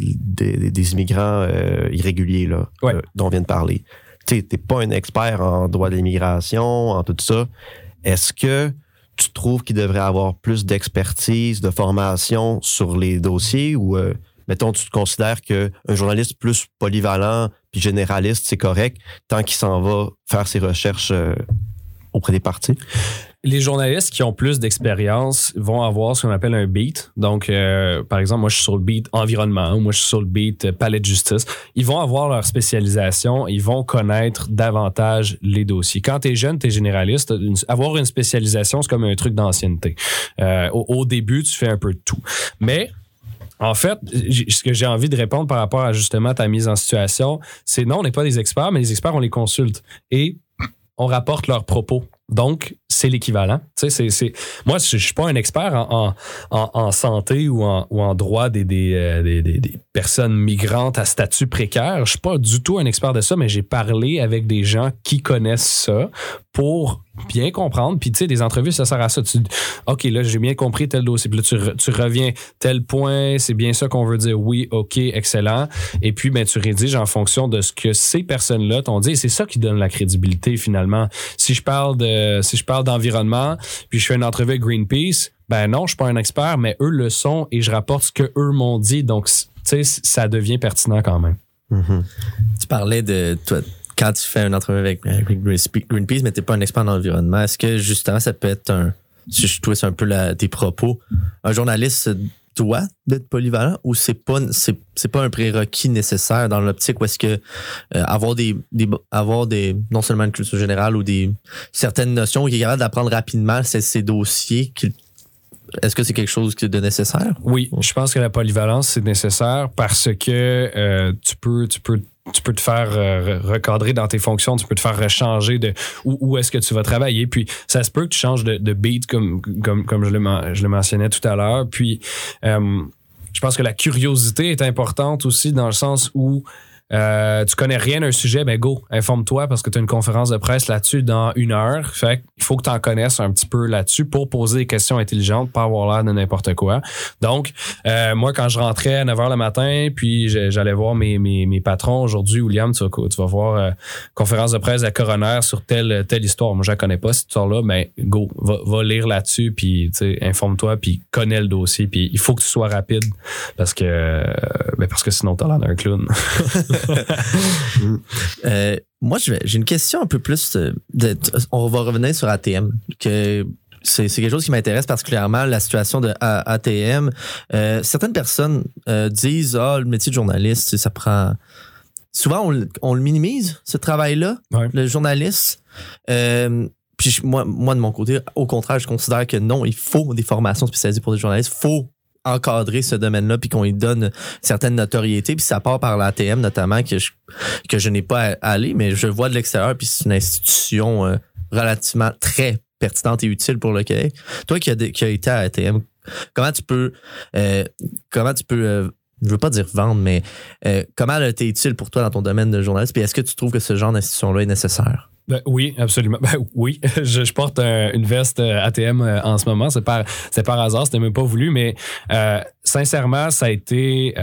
des immigrants irréguliers là, dont on vient de parler. Tu sais, t'es pas un expert en droit de l'immigration, en tout ça. Est-ce que tu trouves qu'il devrait avoir plus d'expertise, de formation sur les dossiers ou, mettons, tu te considères qu'un journaliste plus polyvalent puis généraliste, c'est correct, tant qu'il s'en va faire ses recherches auprès des parties? Les journalistes qui ont plus d'expérience vont avoir ce qu'on appelle un beat. Donc, par exemple, moi, je suis sur le beat environnement, ou moi, je suis sur le beat palais de justice. Ils vont avoir leur spécialisation, ils vont connaître davantage les dossiers. Quand t'es jeune, t'es généraliste, avoir une spécialisation, c'est comme un truc d'ancienneté. Au début, tu fais un peu de tout. Mais en fait, ce que j'ai envie de répondre par rapport à justement ta mise en situation, c'est non, on n'est pas des experts, mais les experts, on les consulte. Et on rapporte leurs propos. Donc, c'est l'équivalent. Tu sais, moi, je suis pas un expert en santé ou en droit des personnes migrantes à statut précaire. Je suis pas du tout un expert de ça, mais j'ai parlé avec des gens qui connaissent ça pour bien comprendre. Puis, tu sais, des entrevues, ça sert à ça. OK, là, j'ai bien compris tel dossier. Puis là, tu reviens tel point, c'est bien ça qu'on veut dire. Oui, OK, excellent. Et puis, tu rédiges en fonction de ce que ces personnes-là t'ont dit. Et c'est ça qui donne la crédibilité, finalement. Si je parle d'environnement, puis je fais une entrevue avec Greenpeace, non, je suis pas un expert, mais eux le sont et je rapporte ce que eux m'ont dit. Donc, tu sais, ça devient pertinent quand même. Mm-hmm. Tu parlais de toi. Quand tu fais une entrevue avec Greenpeace, mais t'es pas un expert dans l'environnement, est-ce que justement ça peut être si je twiste un peu tes propos, un journaliste doit d'être polyvalent ou c'est pas un prérequis nécessaire dans l'optique où est-ce que avoir des non seulement une culture générale ou certaines notions qui est capable d'apprendre rapidement ces dossiers est-ce que c'est quelque chose de nécessaire? Oui, je pense que la polyvalence c'est nécessaire parce que tu peux te faire recadrer dans tes fonctions, tu peux te faire changer de où est-ce que tu vas travailler. Puis ça se peut que tu changes de beat comme je le mentionnais tout à l'heure. Puis je pense que la curiosité est importante aussi dans le sens où tu connais rien d'un sujet, go, informe-toi parce que tu as une conférence de presse là-dessus dans 1 heure. Fait qu'il faut que tu en connaisses un petit peu là-dessus pour poser des questions intelligentes, pas avoir l'air de n'importe quoi. Donc, moi, quand je rentrais à 9h le matin, puis j'allais voir mes patrons aujourd'hui, William, tu vas voir conférence de presse à Coroner sur telle histoire. Moi, je la connais pas, cette histoire-là, mais go, va lire là-dessus, puis informe-toi, puis connais le dossier, puis il faut que tu sois rapide parce que sinon, t'as l'air d'un clown. Moi, j'ai une question un peu plus on va revenir sur ATM que c'est quelque chose qui m'intéresse particulièrement, la situation de ATM. Certaines personnes disent le métier de journaliste, ça prend... Souvent, on le minimise, ce travail-là, le journaliste. Puis moi, de mon côté, au contraire, je considère que non, il faut des formations spécialisées pour des journalistes. Il faut encadrer ce domaine-là puis qu'on lui donne certaines notoriétés. Puis ça part par l'ATM notamment, que je n'ai pas allé, mais je vois de l'extérieur, puis c'est une institution relativement très pertinente et utile pour le Québec. Toi qui as été à ATM, comment tu peux je veux pas dire vendre, mais comment elle a été utile pour toi dans ton domaine de journaliste? Puis est-ce que tu trouves que ce genre d'institution-là est nécessaire? Oui, absolument. Oui, je porte une veste ATM en ce moment. C'est par hasard, c'était même pas voulu, mais sincèrement, ça a été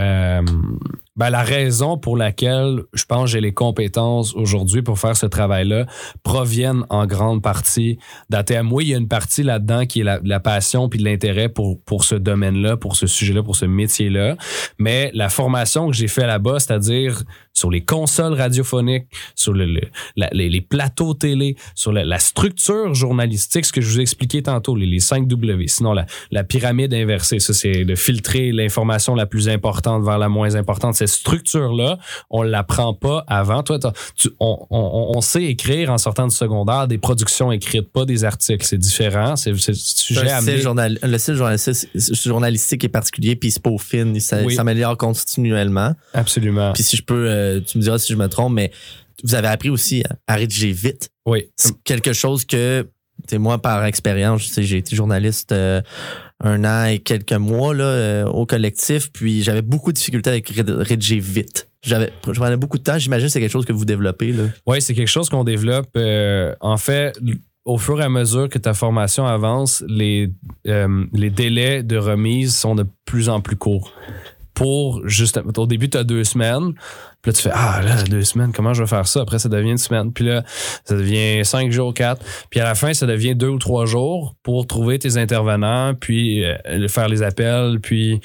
la raison pour laquelle je pense que j'ai les compétences aujourd'hui pour faire ce travail-là proviennent en grande partie d'ATM. Oui, il y a une partie là-dedans qui est la passion puis de l'intérêt pour ce domaine-là, pour ce sujet-là, pour ce métier-là. Mais la formation que j'ai fait là-bas, c'est-à-dire sur les consoles radiophoniques, sur les plateaux télé, sur la structure journalistique, ce que je vous ai expliqué tantôt, les 5 W. Sinon, la pyramide inversée, ça, c'est de filtrer l'information la plus importante vers la moins importante. Cette structure-là, on ne l'apprend pas avant. Toi, on sait écrire en sortant du secondaire des productions écrites, pas des articles. C'est différent. C'est sujet à le style journalistique est particulier, puis il se peaufine, il s'améliore continuellement. Absolument. Puis si je peux, tu me diras si je me trompe, mais vous avez appris aussi à rédiger vite. Oui. C'est quelque chose que, moi, par expérience, j'ai été journaliste 1 an et quelques mois là, au collectif, puis j'avais beaucoup de difficultés avec rédiger vite. Je prenais beaucoup de temps. J'imagine que c'est quelque chose que vous développez. Oui, c'est quelque chose qu'on développe. En fait, au fur et à mesure que ta formation avance, les délais de remise sont de plus en plus courts. Au début, tu as 2 semaines. Puis là, tu fais, 2 semaines, comment je vais faire ça? Après, ça devient 1 semaine. Puis là, ça devient 5 jours, 4. Puis à la fin, ça devient 2 ou 3 jours pour trouver tes intervenants, puis faire les appels, puis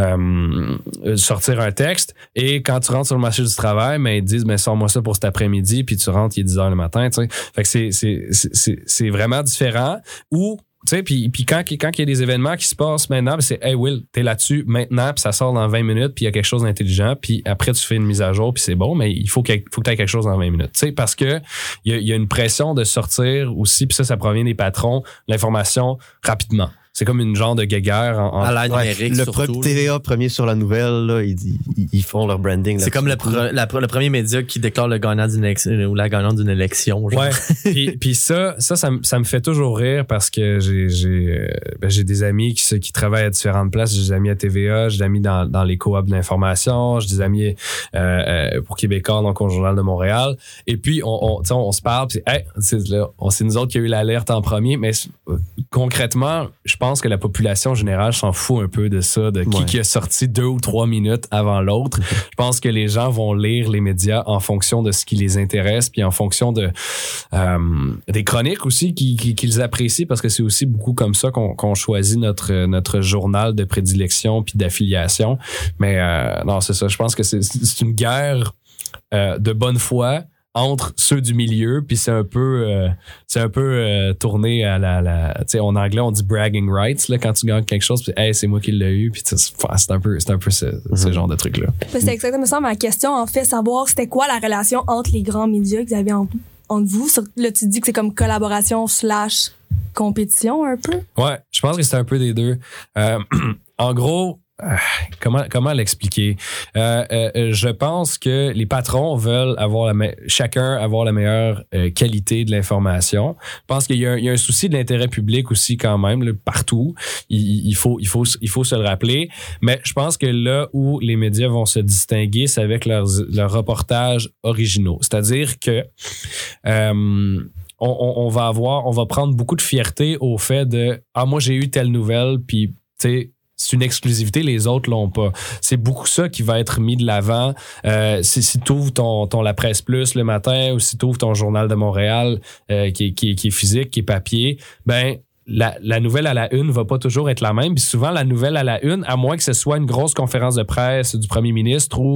sortir un texte. Et quand tu rentres sur le marché du travail, ils te disent, sors-moi ça pour cet après-midi, puis tu rentres, il est 10 heures le matin. Tu sais. Fait que c'est vraiment différent. Ou tu sais, puis quand il y a des événements qui se passent maintenant, c'est « Hey Will, t'es là-dessus maintenant », puis ça sort dans 20 minutes, puis il y a quelque chose d'intelligent, puis après tu fais une mise à jour, puis c'est bon, mais il faut que tu aies quelque chose dans 20 minutes. Tu sais, parce que il y a une pression de sortir aussi, puis ça provient des patrons, l'information rapidement. C'est comme une genre de guéguerre à la numérique. Le TVA premier sur la nouvelle, là, ils font leur branding. C'est comme le premier média qui déclare le gagnant d'une élection ou la gagnante d'une élection. Genre. Ouais. Puis ça me fait toujours rire parce que j'ai des amis qui travaillent à différentes places. J'ai des amis à TVA, j'ai des amis dans les coops d'information, j'ai des amis pour Québécois, donc au Journal de Montréal. Et puis on se parle, puis c'est nous autres qui a eu l'alerte en premier, mais concrètement, je pense que la population générale s'en fout un peu de ça, de qui a sorti 2 ou 3 minutes avant l'autre. Je pense que les gens vont lire les médias en fonction de ce qui les intéresse, puis en fonction des chroniques aussi qu'ils apprécient, parce que c'est aussi beaucoup comme ça qu'on choisit notre journal de prédilection puis d'affiliation. Mais non, c'est ça. Je pense que c'est une guerre de bonne foi entre ceux du milieu, puis c'est un peu tourné à la tu sais, en anglais on dit bragging rights là, quand tu gagnes quelque chose, puis hey, c'est moi qui l'ai eu, puis c'est un peu ce genre de truc là. C'est exactement ça ma question, en fait, savoir c'était quoi la relation entre les grands médias que vous avez entre vous. Là tu dis que c'est comme collaboration / compétition un peu. Ouais, je pense que c'est un peu des deux. En gros, comment l'expliquer? Je pense que les patrons veulent chacun avoir la meilleure qualité de l'information. Je pense qu'il y a un souci de l'intérêt public aussi quand même, là, partout. Il faut se le rappeler. Mais je pense que là où les médias vont se distinguer, c'est avec leurs reportages originaux. C'est-à-dire que on va prendre beaucoup de fierté au fait de moi j'ai eu telle nouvelle, puis tu sais, c'est une exclusivité, les autres l'ont pas. C'est beaucoup ça qui va être mis de l'avant. Si tu ouvres ton La Presse Plus le matin, ou si tu ouvres ton Journal de Montréal qui est physique, qui est papier, ben la nouvelle à la une va pas toujours être la même. Puis souvent, la nouvelle à la une, à moins que ce soit une grosse conférence de presse du premier ministre ou,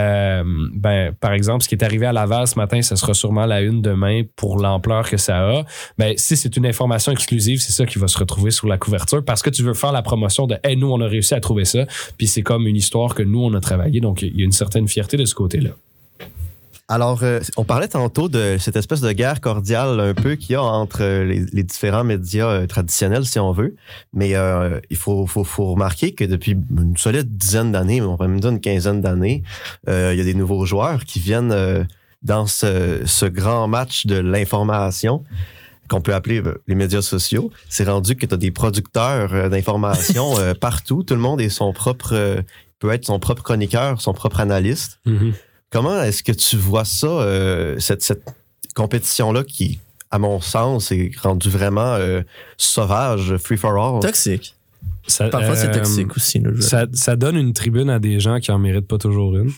par exemple, ce qui est arrivé à Laval ce matin, ce sera sûrement la une demain pour l'ampleur que ça a. Ben, si c'est une information exclusive, c'est ça qui va se retrouver sur la couverture parce que tu veux faire la promotion de « Hey, nous, on a réussi à trouver ça. » Puis c'est comme une histoire que nous, on a travaillé. Donc, il y a une certaine fierté de ce côté-là. Alors, on parlait tantôt de cette espèce de guerre cordiale un peu qu'il y a entre les différents médias traditionnels, si on veut. Mais il faut remarquer que depuis une solide dizaine d'années, on va même dire une quinzaine d'années, il y a des nouveaux joueurs qui viennent dans ce grand match de l'information qu'on peut appeler les médias sociaux. C'est rendu que tu as des producteurs d'information partout. Tout le monde est peut être son propre chroniqueur, son propre analyste. Mm-hmm. Comment est-ce que tu vois ça, cette compétition-là qui, à mon sens, est rendue vraiment sauvage, free for all? Toxique. Parfois, c'est toxique aussi. Ça donne une tribune à des gens qui en méritent pas toujours une.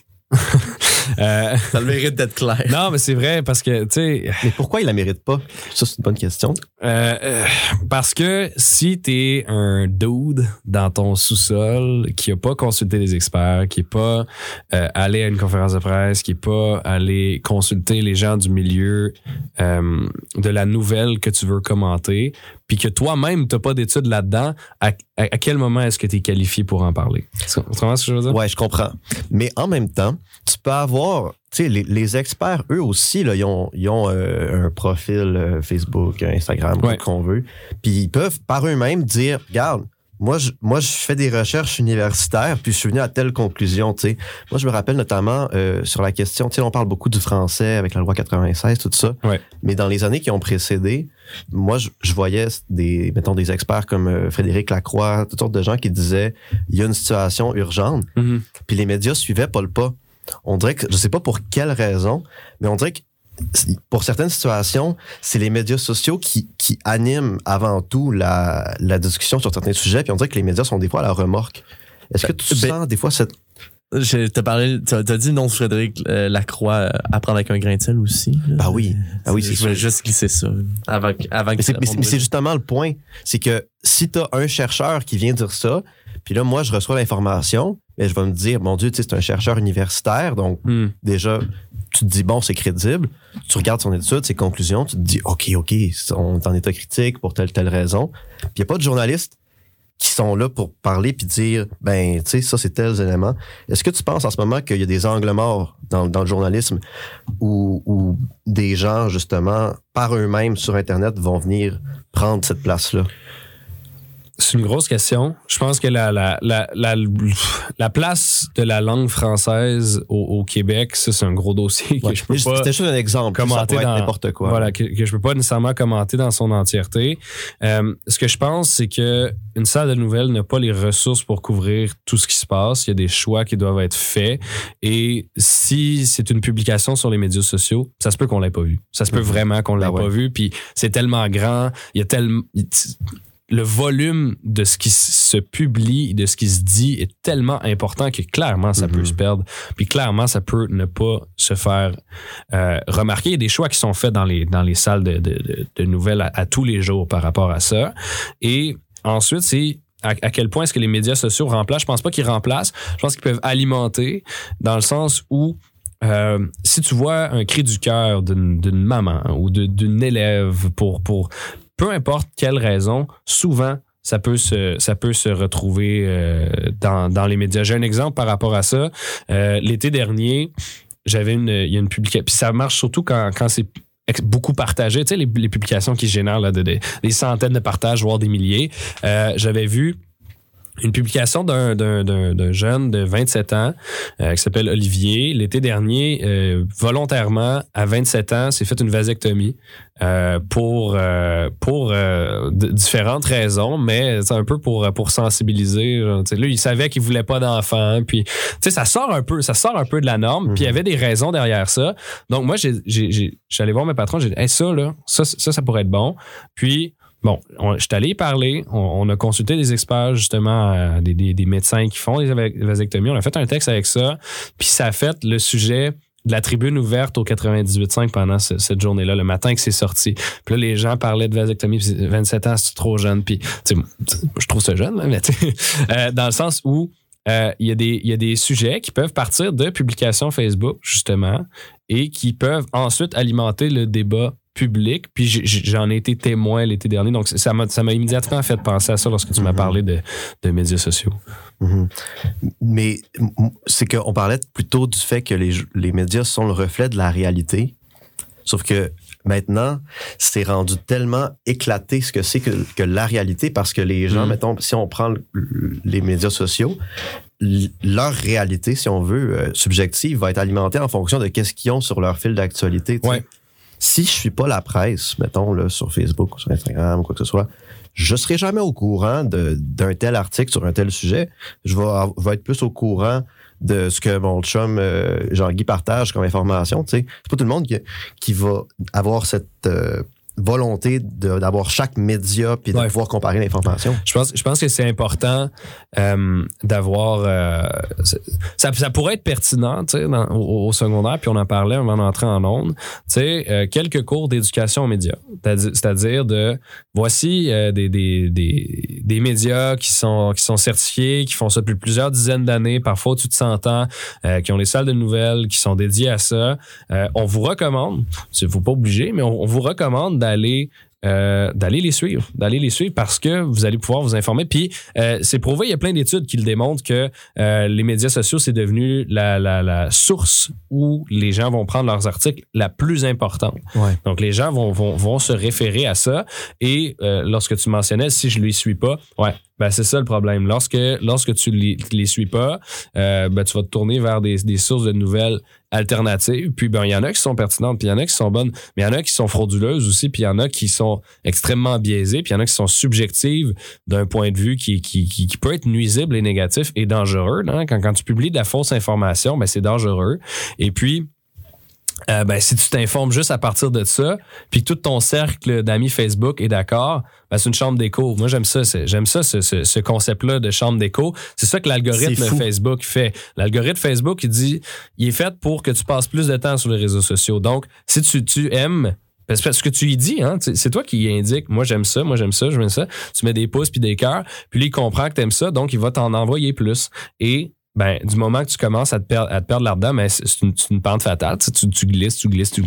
Ça le mérite d'être clair. Non, mais c'est vrai parce que, tu sais. Mais pourquoi il la mérite pas? Ça, c'est une bonne question. Parce que si t'es un dude dans ton sous-sol qui a pas consulté les experts, qui est pas allé à une conférence de presse, qui est pas allé consulter les gens du milieu de la nouvelle que tu veux commenter, puis que toi-même t'as pas d'études là-dedans, à quel moment est-ce que t'es qualifié pour en parler? Tu comprends ce que je veux dire? Ouais, je comprends. Mais en même temps, tu peux avoir, tu sais, les experts, eux aussi, là, ils ont un profil Facebook, Instagram, tout qu'on veut. Puis ils peuvent par eux-mêmes dire, regarde, moi, je fais des recherches universitaires, puis je suis venu à telle conclusion, tu sais. Moi, je me rappelle notamment sur la question, tu sais, on parle beaucoup du français avec la loi 96, tout ça. Ouais. Mais dans les années qui ont précédé, moi, je voyais des experts comme Frédéric Lacroix, toutes sortes de gens qui disaient, il y a une situation urgente. Mm-hmm. Puis les médias suivaient pas le pas. On dirait que, je sais pas pour quelle raison, mais on dirait que pour certaines situations, c'est les médias sociaux qui animent avant tout la discussion sur certains sujets, puis on dirait que les médias sont des fois à la remorque. Est-ce que tu sens des fois cette... T'as dit non, Frédéric Lacroix, à prendre avec un grain de sel aussi. Là. Ah oui, c'est je voulais juste glisser ça. Avant mais c'est justement le point. C'est que si t'as un chercheur qui vient dire ça, puis là, moi, je reçois l'information, et je vais me dire, mon Dieu, tu sais, c'est un chercheur universitaire, donc déjà, tu te dis, bon, c'est crédible. Tu regardes son étude, ses conclusions, tu te dis, OK, on est en état critique pour telle raison. Puis il n'y a pas de journalistes qui sont là pour parler puis dire, ben, tu sais, ça, c'est tels éléments. Est-ce que tu penses en ce moment qu'il y a des angles morts dans le journalisme où des gens, justement, par eux-mêmes sur Internet vont venir prendre cette place-là? C'est une grosse question. Je pense que la place de la langue française au Québec, ça, c'est un gros dossier que je peux pas... C'était juste un exemple. Commenter ça peut dans être n'importe quoi. Voilà, que je peux pas nécessairement commenter dans son entièreté. Ce que je pense, c'est que une salle de nouvelles n'a pas les ressources pour couvrir tout ce qui se passe. Il y a des choix qui doivent être faits. Et si c'est une publication sur les médias sociaux, ça se peut qu'on l'ait pas vu. Ça se peut vraiment qu'on l'ait pas vu. Puis c'est tellement grand. Il y a tellement... Le volume de ce qui se publie, de ce qui se dit est tellement important que clairement, ça peut se perdre. Puis clairement, ça peut ne pas se faire remarquer. Il y a des choix qui sont faits dans les salles de nouvelles à tous les jours par rapport à ça. Et ensuite, c'est à quel point est-ce que les médias sociaux remplacent. Je pense pas qu'ils remplacent. Je pense qu'ils peuvent alimenter dans le sens où si tu vois un cri du cœur d'une maman ou d'une élève pour peu importe quelle raison, souvent, ça peut se retrouver dans les médias. J'ai un exemple par rapport à ça. L'été dernier, il y a une publication. Puis ça marche surtout quand c'est beaucoup partagé. Tu sais, les publications qui génèrent là, des centaines de partages, voire des milliers. J'avais vu une publication d'un jeune de 27 ans qui s'appelle Olivier. L'été dernier, volontairement, à 27 ans, s'est fait une vasectomie pour différentes raisons, mais c'est un peu pour sensibiliser. Genre, là, il savait qu'il voulait pas d'enfant. Puis, tu sais, ça sort un peu de la norme. Puis il y avait des raisons derrière ça. Donc moi, j'allais voir mes patrons. J'ai dit, hey, ça pourrait être bon. Puis bon, je suis allé y parler. On a consulté des experts, justement, des médecins qui font des vasectomies. On a fait un texte avec ça. Puis ça a fait le sujet de la tribune ouverte au 98.5 pendant cette journée-là, le matin que c'est sorti. Puis là, les gens parlaient de vasectomie, puis 27 ans, c'est trop jeune. Puis, je trouve ça jeune, mais dans le sens où il y a des sujets qui peuvent partir de publications Facebook, justement, et qui peuvent ensuite alimenter le débat public. Puis j'en ai été témoin l'été dernier. Donc, ça m'a immédiatement fait penser à ça lorsque tu m'as parlé de médias sociaux. Mm-hmm. Mais c'est qu'on parlait plutôt du fait que les médias sont le reflet de la réalité. Sauf que maintenant, c'est rendu tellement éclaté ce que c'est que la réalité, parce que les gens, mettons, si on prend les médias sociaux, leur réalité, si on veut, subjective, va être alimentée en fonction de qu'est-ce qu'ils ont sur leur fil d'actualité. Ouais. Si je suis pas la presse, mettons, là, sur Facebook ou sur Instagram ou quoi que ce soit, je serai jamais au courant d'un tel article sur un tel sujet. Je vais être plus au courant de ce que mon chum Jean-Guy partage comme information. C'est pas tout le monde qui va avoir cette volonté d'avoir chaque média puis de pouvoir comparer l'information. Je pense que c'est important d'avoir... ça pourrait être pertinent au secondaire, puis on en parlait avant d'entrer en ondes, quelques cours d'éducation aux médias. C'est-à-dire voici des médias qui sont certifiés, qui font ça depuis plusieurs dizaines d'années, parfois au-dessus de 100 ans, qui ont des salles de nouvelles, qui sont dédiées à ça. On vous recommande, il ne faut pas obliger, mais on vous recommande d'aller les suivre parce que vous allez pouvoir vous informer. Puis c'est prouvé, il y a plein d'études qui le démontrent que les médias sociaux, c'est devenu la source où les gens vont prendre leurs articles la plus importante. Ouais. Donc les gens vont se référer à ça. Et lorsque tu mentionnais, si je les suis pas, c'est ça le problème. Lorsque tu les suis pas, tu vas te tourner vers des sources de nouvelles alternatives. Puis il y en a qui sont pertinentes, puis il y en a qui sont bonnes, mais il y en a qui sont frauduleuses aussi, puis il y en a qui sont extrêmement biaisées, puis il y en a qui sont subjectives d'un point de vue qui peut être nuisible et négatif et dangereux. Hein? Quand tu publies de la fausse information, c'est dangereux. Et puis si tu t'informes juste à partir de ça, puis que tout ton cercle d'amis Facebook est d'accord, c'est une chambre d'écho. Moi, j'aime ça ce concept-là de chambre d'écho. C'est ça que l'algorithme Facebook fait. L'algorithme Facebook, il est fait pour que tu passes plus de temps sur les réseaux sociaux. Donc, si tu aimes, parce que tu y dis, hein, c'est toi qui indique, moi j'aime ça, je veux ça. Tu mets des pouces puis des cœurs, puis lui, il comprend que tu aimes ça, donc il va t'en envoyer plus. Et du moment que tu commences à te perdre là-dedans, c'est une pente fatale. Tu glisses.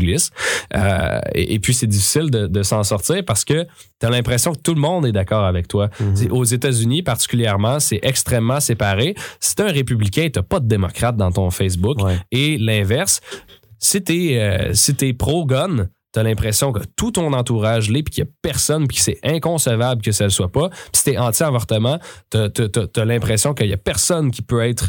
Et puis, c'est difficile de s'en sortir parce que tu as l'impression que tout le monde est d'accord avec toi. Mm-hmm. Aux États-Unis, particulièrement, c'est extrêmement séparé. Si t'es un républicain, t'as pas de démocrate dans ton Facebook. Ouais. Et l'inverse, si t'es pro-gun, t'as l'impression que tout ton entourage l'est, puis qu'il y a personne, puis que c'est inconcevable que ça le soit pas. Puis si t'es anti-avortement, t'as l'impression qu'il y a personne qui peut être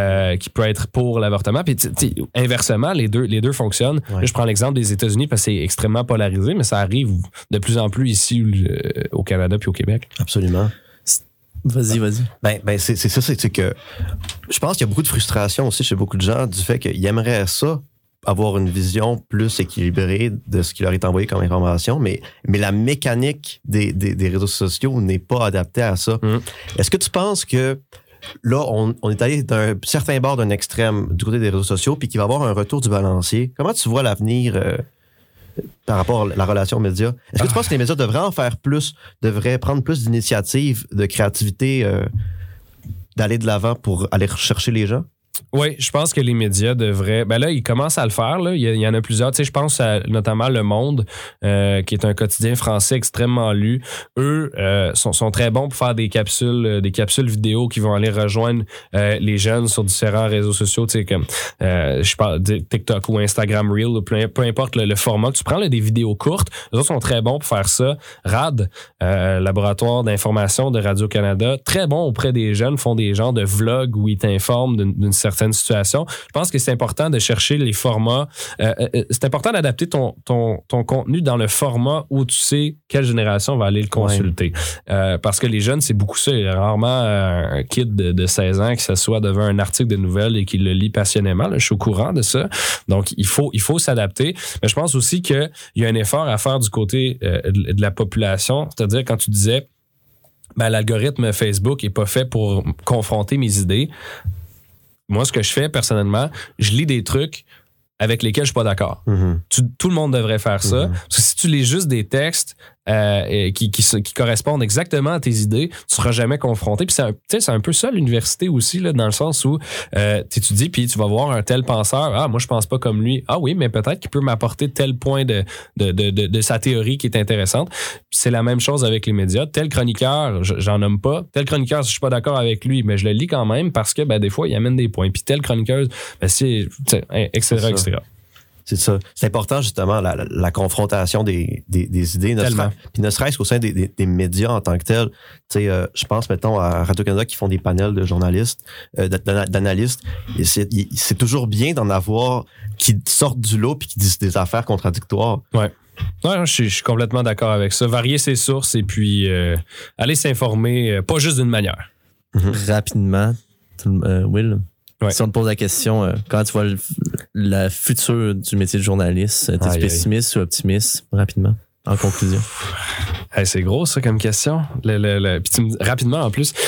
pour l'avortement. Puis inversement, les deux fonctionnent. Ouais. Là, je prends l'exemple des États-Unis parce que c'est extrêmement polarisé, mais ça arrive de plus en plus ici au Canada puis au Québec. Absolument. Vas-y. C'est ça, c'est que je pense qu'il y a beaucoup de frustration aussi chez beaucoup de gens du fait qu'ils aimeraient ça, avoir une vision plus équilibrée de ce qui leur est envoyé comme information, mais la mécanique des réseaux sociaux n'est pas adaptée à ça. Est-ce que tu penses que là, on est allé d'un certain bord d'un extrême du côté des réseaux sociaux, puis qu'il va y avoir un retour du balancier? Comment tu vois l'avenir par rapport à la relation aux médias? Est-ce que tu penses que les médias devraient en faire plus, devraient prendre plus d'initiatives, de créativité, d'aller de l'avant pour aller rechercher les gens? Oui, je pense que les médias devraient... là, ils commencent à le faire. Là. Il y en a plusieurs. Tu sais, je pense à notamment Le Monde, qui est un quotidien français extrêmement lu. Eux sont très bons pour faire des capsules vidéo qui vont aller rejoindre les jeunes sur différents réseaux sociaux. Tu sais, comme je parle de TikTok ou Instagram Reel, ou peu importe le format que tu prends, là, des vidéos courtes. Eux autres sont très bons pour faire ça. RAD, laboratoire d'information de Radio-Canada, très bon auprès des jeunes, font des genres de vlogs où ils t'informent d'une certaine situation. Je pense que c'est important de chercher les formats. C'est important d'adapter ton contenu dans le format où tu sais quelle génération va aller le consulter. Ouais. Parce que les jeunes, c'est beaucoup ça. Il y a rarement un kid de 16 ans qui s'assoit devant un article de nouvelles et qui le lit passionnément. Là, je suis au courant de ça. Donc, il faut s'adapter. Mais je pense aussi qu'il y a un effort à faire du côté de la population. C'est-à-dire, quand tu disais l'algorithme Facebook n'est pas fait pour confronter mes idées. Moi, ce que je fais personnellement, je lis des trucs avec lesquels je suis pas d'accord. Tout le monde devrait faire ça. Parce que si tu lis juste des textes qui correspondent exactement à tes idées, tu seras jamais confronté. Puis c'est un peu ça l'université aussi, là, dans le sens où tu étudies puis tu vas voir un tel penseur. Ah, moi je pense pas comme lui. Ah oui, mais peut-être qu'il peut m'apporter tel point de sa théorie qui est intéressante. C'est la même chose avec les médias. Tel chroniqueur, j'en nomme pas. Tel chroniqueur, je suis pas d'accord avec lui, mais je le lis quand même parce que des fois il amène des points. Puis tel chroniqueur, etc. C'est ça. C'est important, justement, la confrontation des idées. Puis ne serait-ce qu'au sein des médias en tant que tels. Je pense, mettons, à Radio-Canada qui font des panels de journalistes, d'analystes. Et c'est toujours bien d'en avoir qui sortent du lot puis qui disent des affaires contradictoires. Ouais. Ouais, je suis complètement d'accord avec ça. Varier ses sources et puis aller s'informer, pas juste d'une manière. Rapidement, Will, ouais. Si on te pose la question, quand tu vois le futur du métier de journaliste, t'es pessimiste ou optimiste, rapidement, en conclusion? Hey, c'est gros, ça, comme question. Puis rapidement, en plus.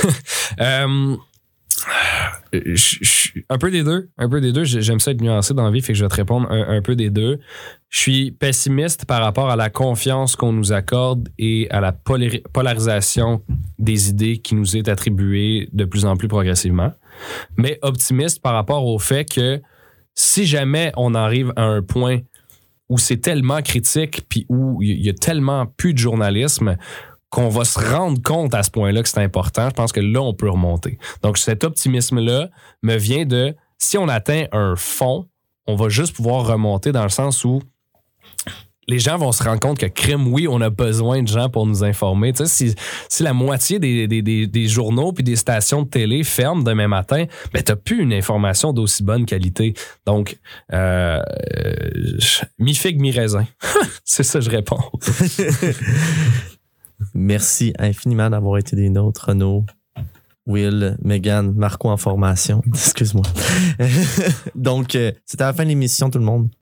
Un peu des deux. J'aime ça être nuancé dans la vie, fait que je vais te répondre un peu des deux. Je suis pessimiste par rapport à la confiance qu'on nous accorde et à la polarisation des idées qui nous est attribuée de plus en plus progressivement. Mais optimiste par rapport au fait que si jamais on arrive à un point où c'est tellement critique puis où il y a tellement plus de journalisme qu'on va se rendre compte à ce point-là que c'est important, je pense que là, on peut remonter. Donc, cet optimisme-là me vient de, si on atteint un fond, on va juste pouvoir remonter dans le sens où les gens vont se rendre compte que crime, oui, on a besoin de gens pour nous informer. Tu sais, si la moitié des journaux puis des stations de télé ferment demain matin, t'as plus une information d'aussi bonne qualité. Donc, mi-figue, mi-raisin. C'est ça, je réponds. Merci infiniment d'avoir été des nôtres, Renaud, Will, Megan, Marco en formation. Excuse-moi. Donc, c'était la fin de l'émission, tout le monde.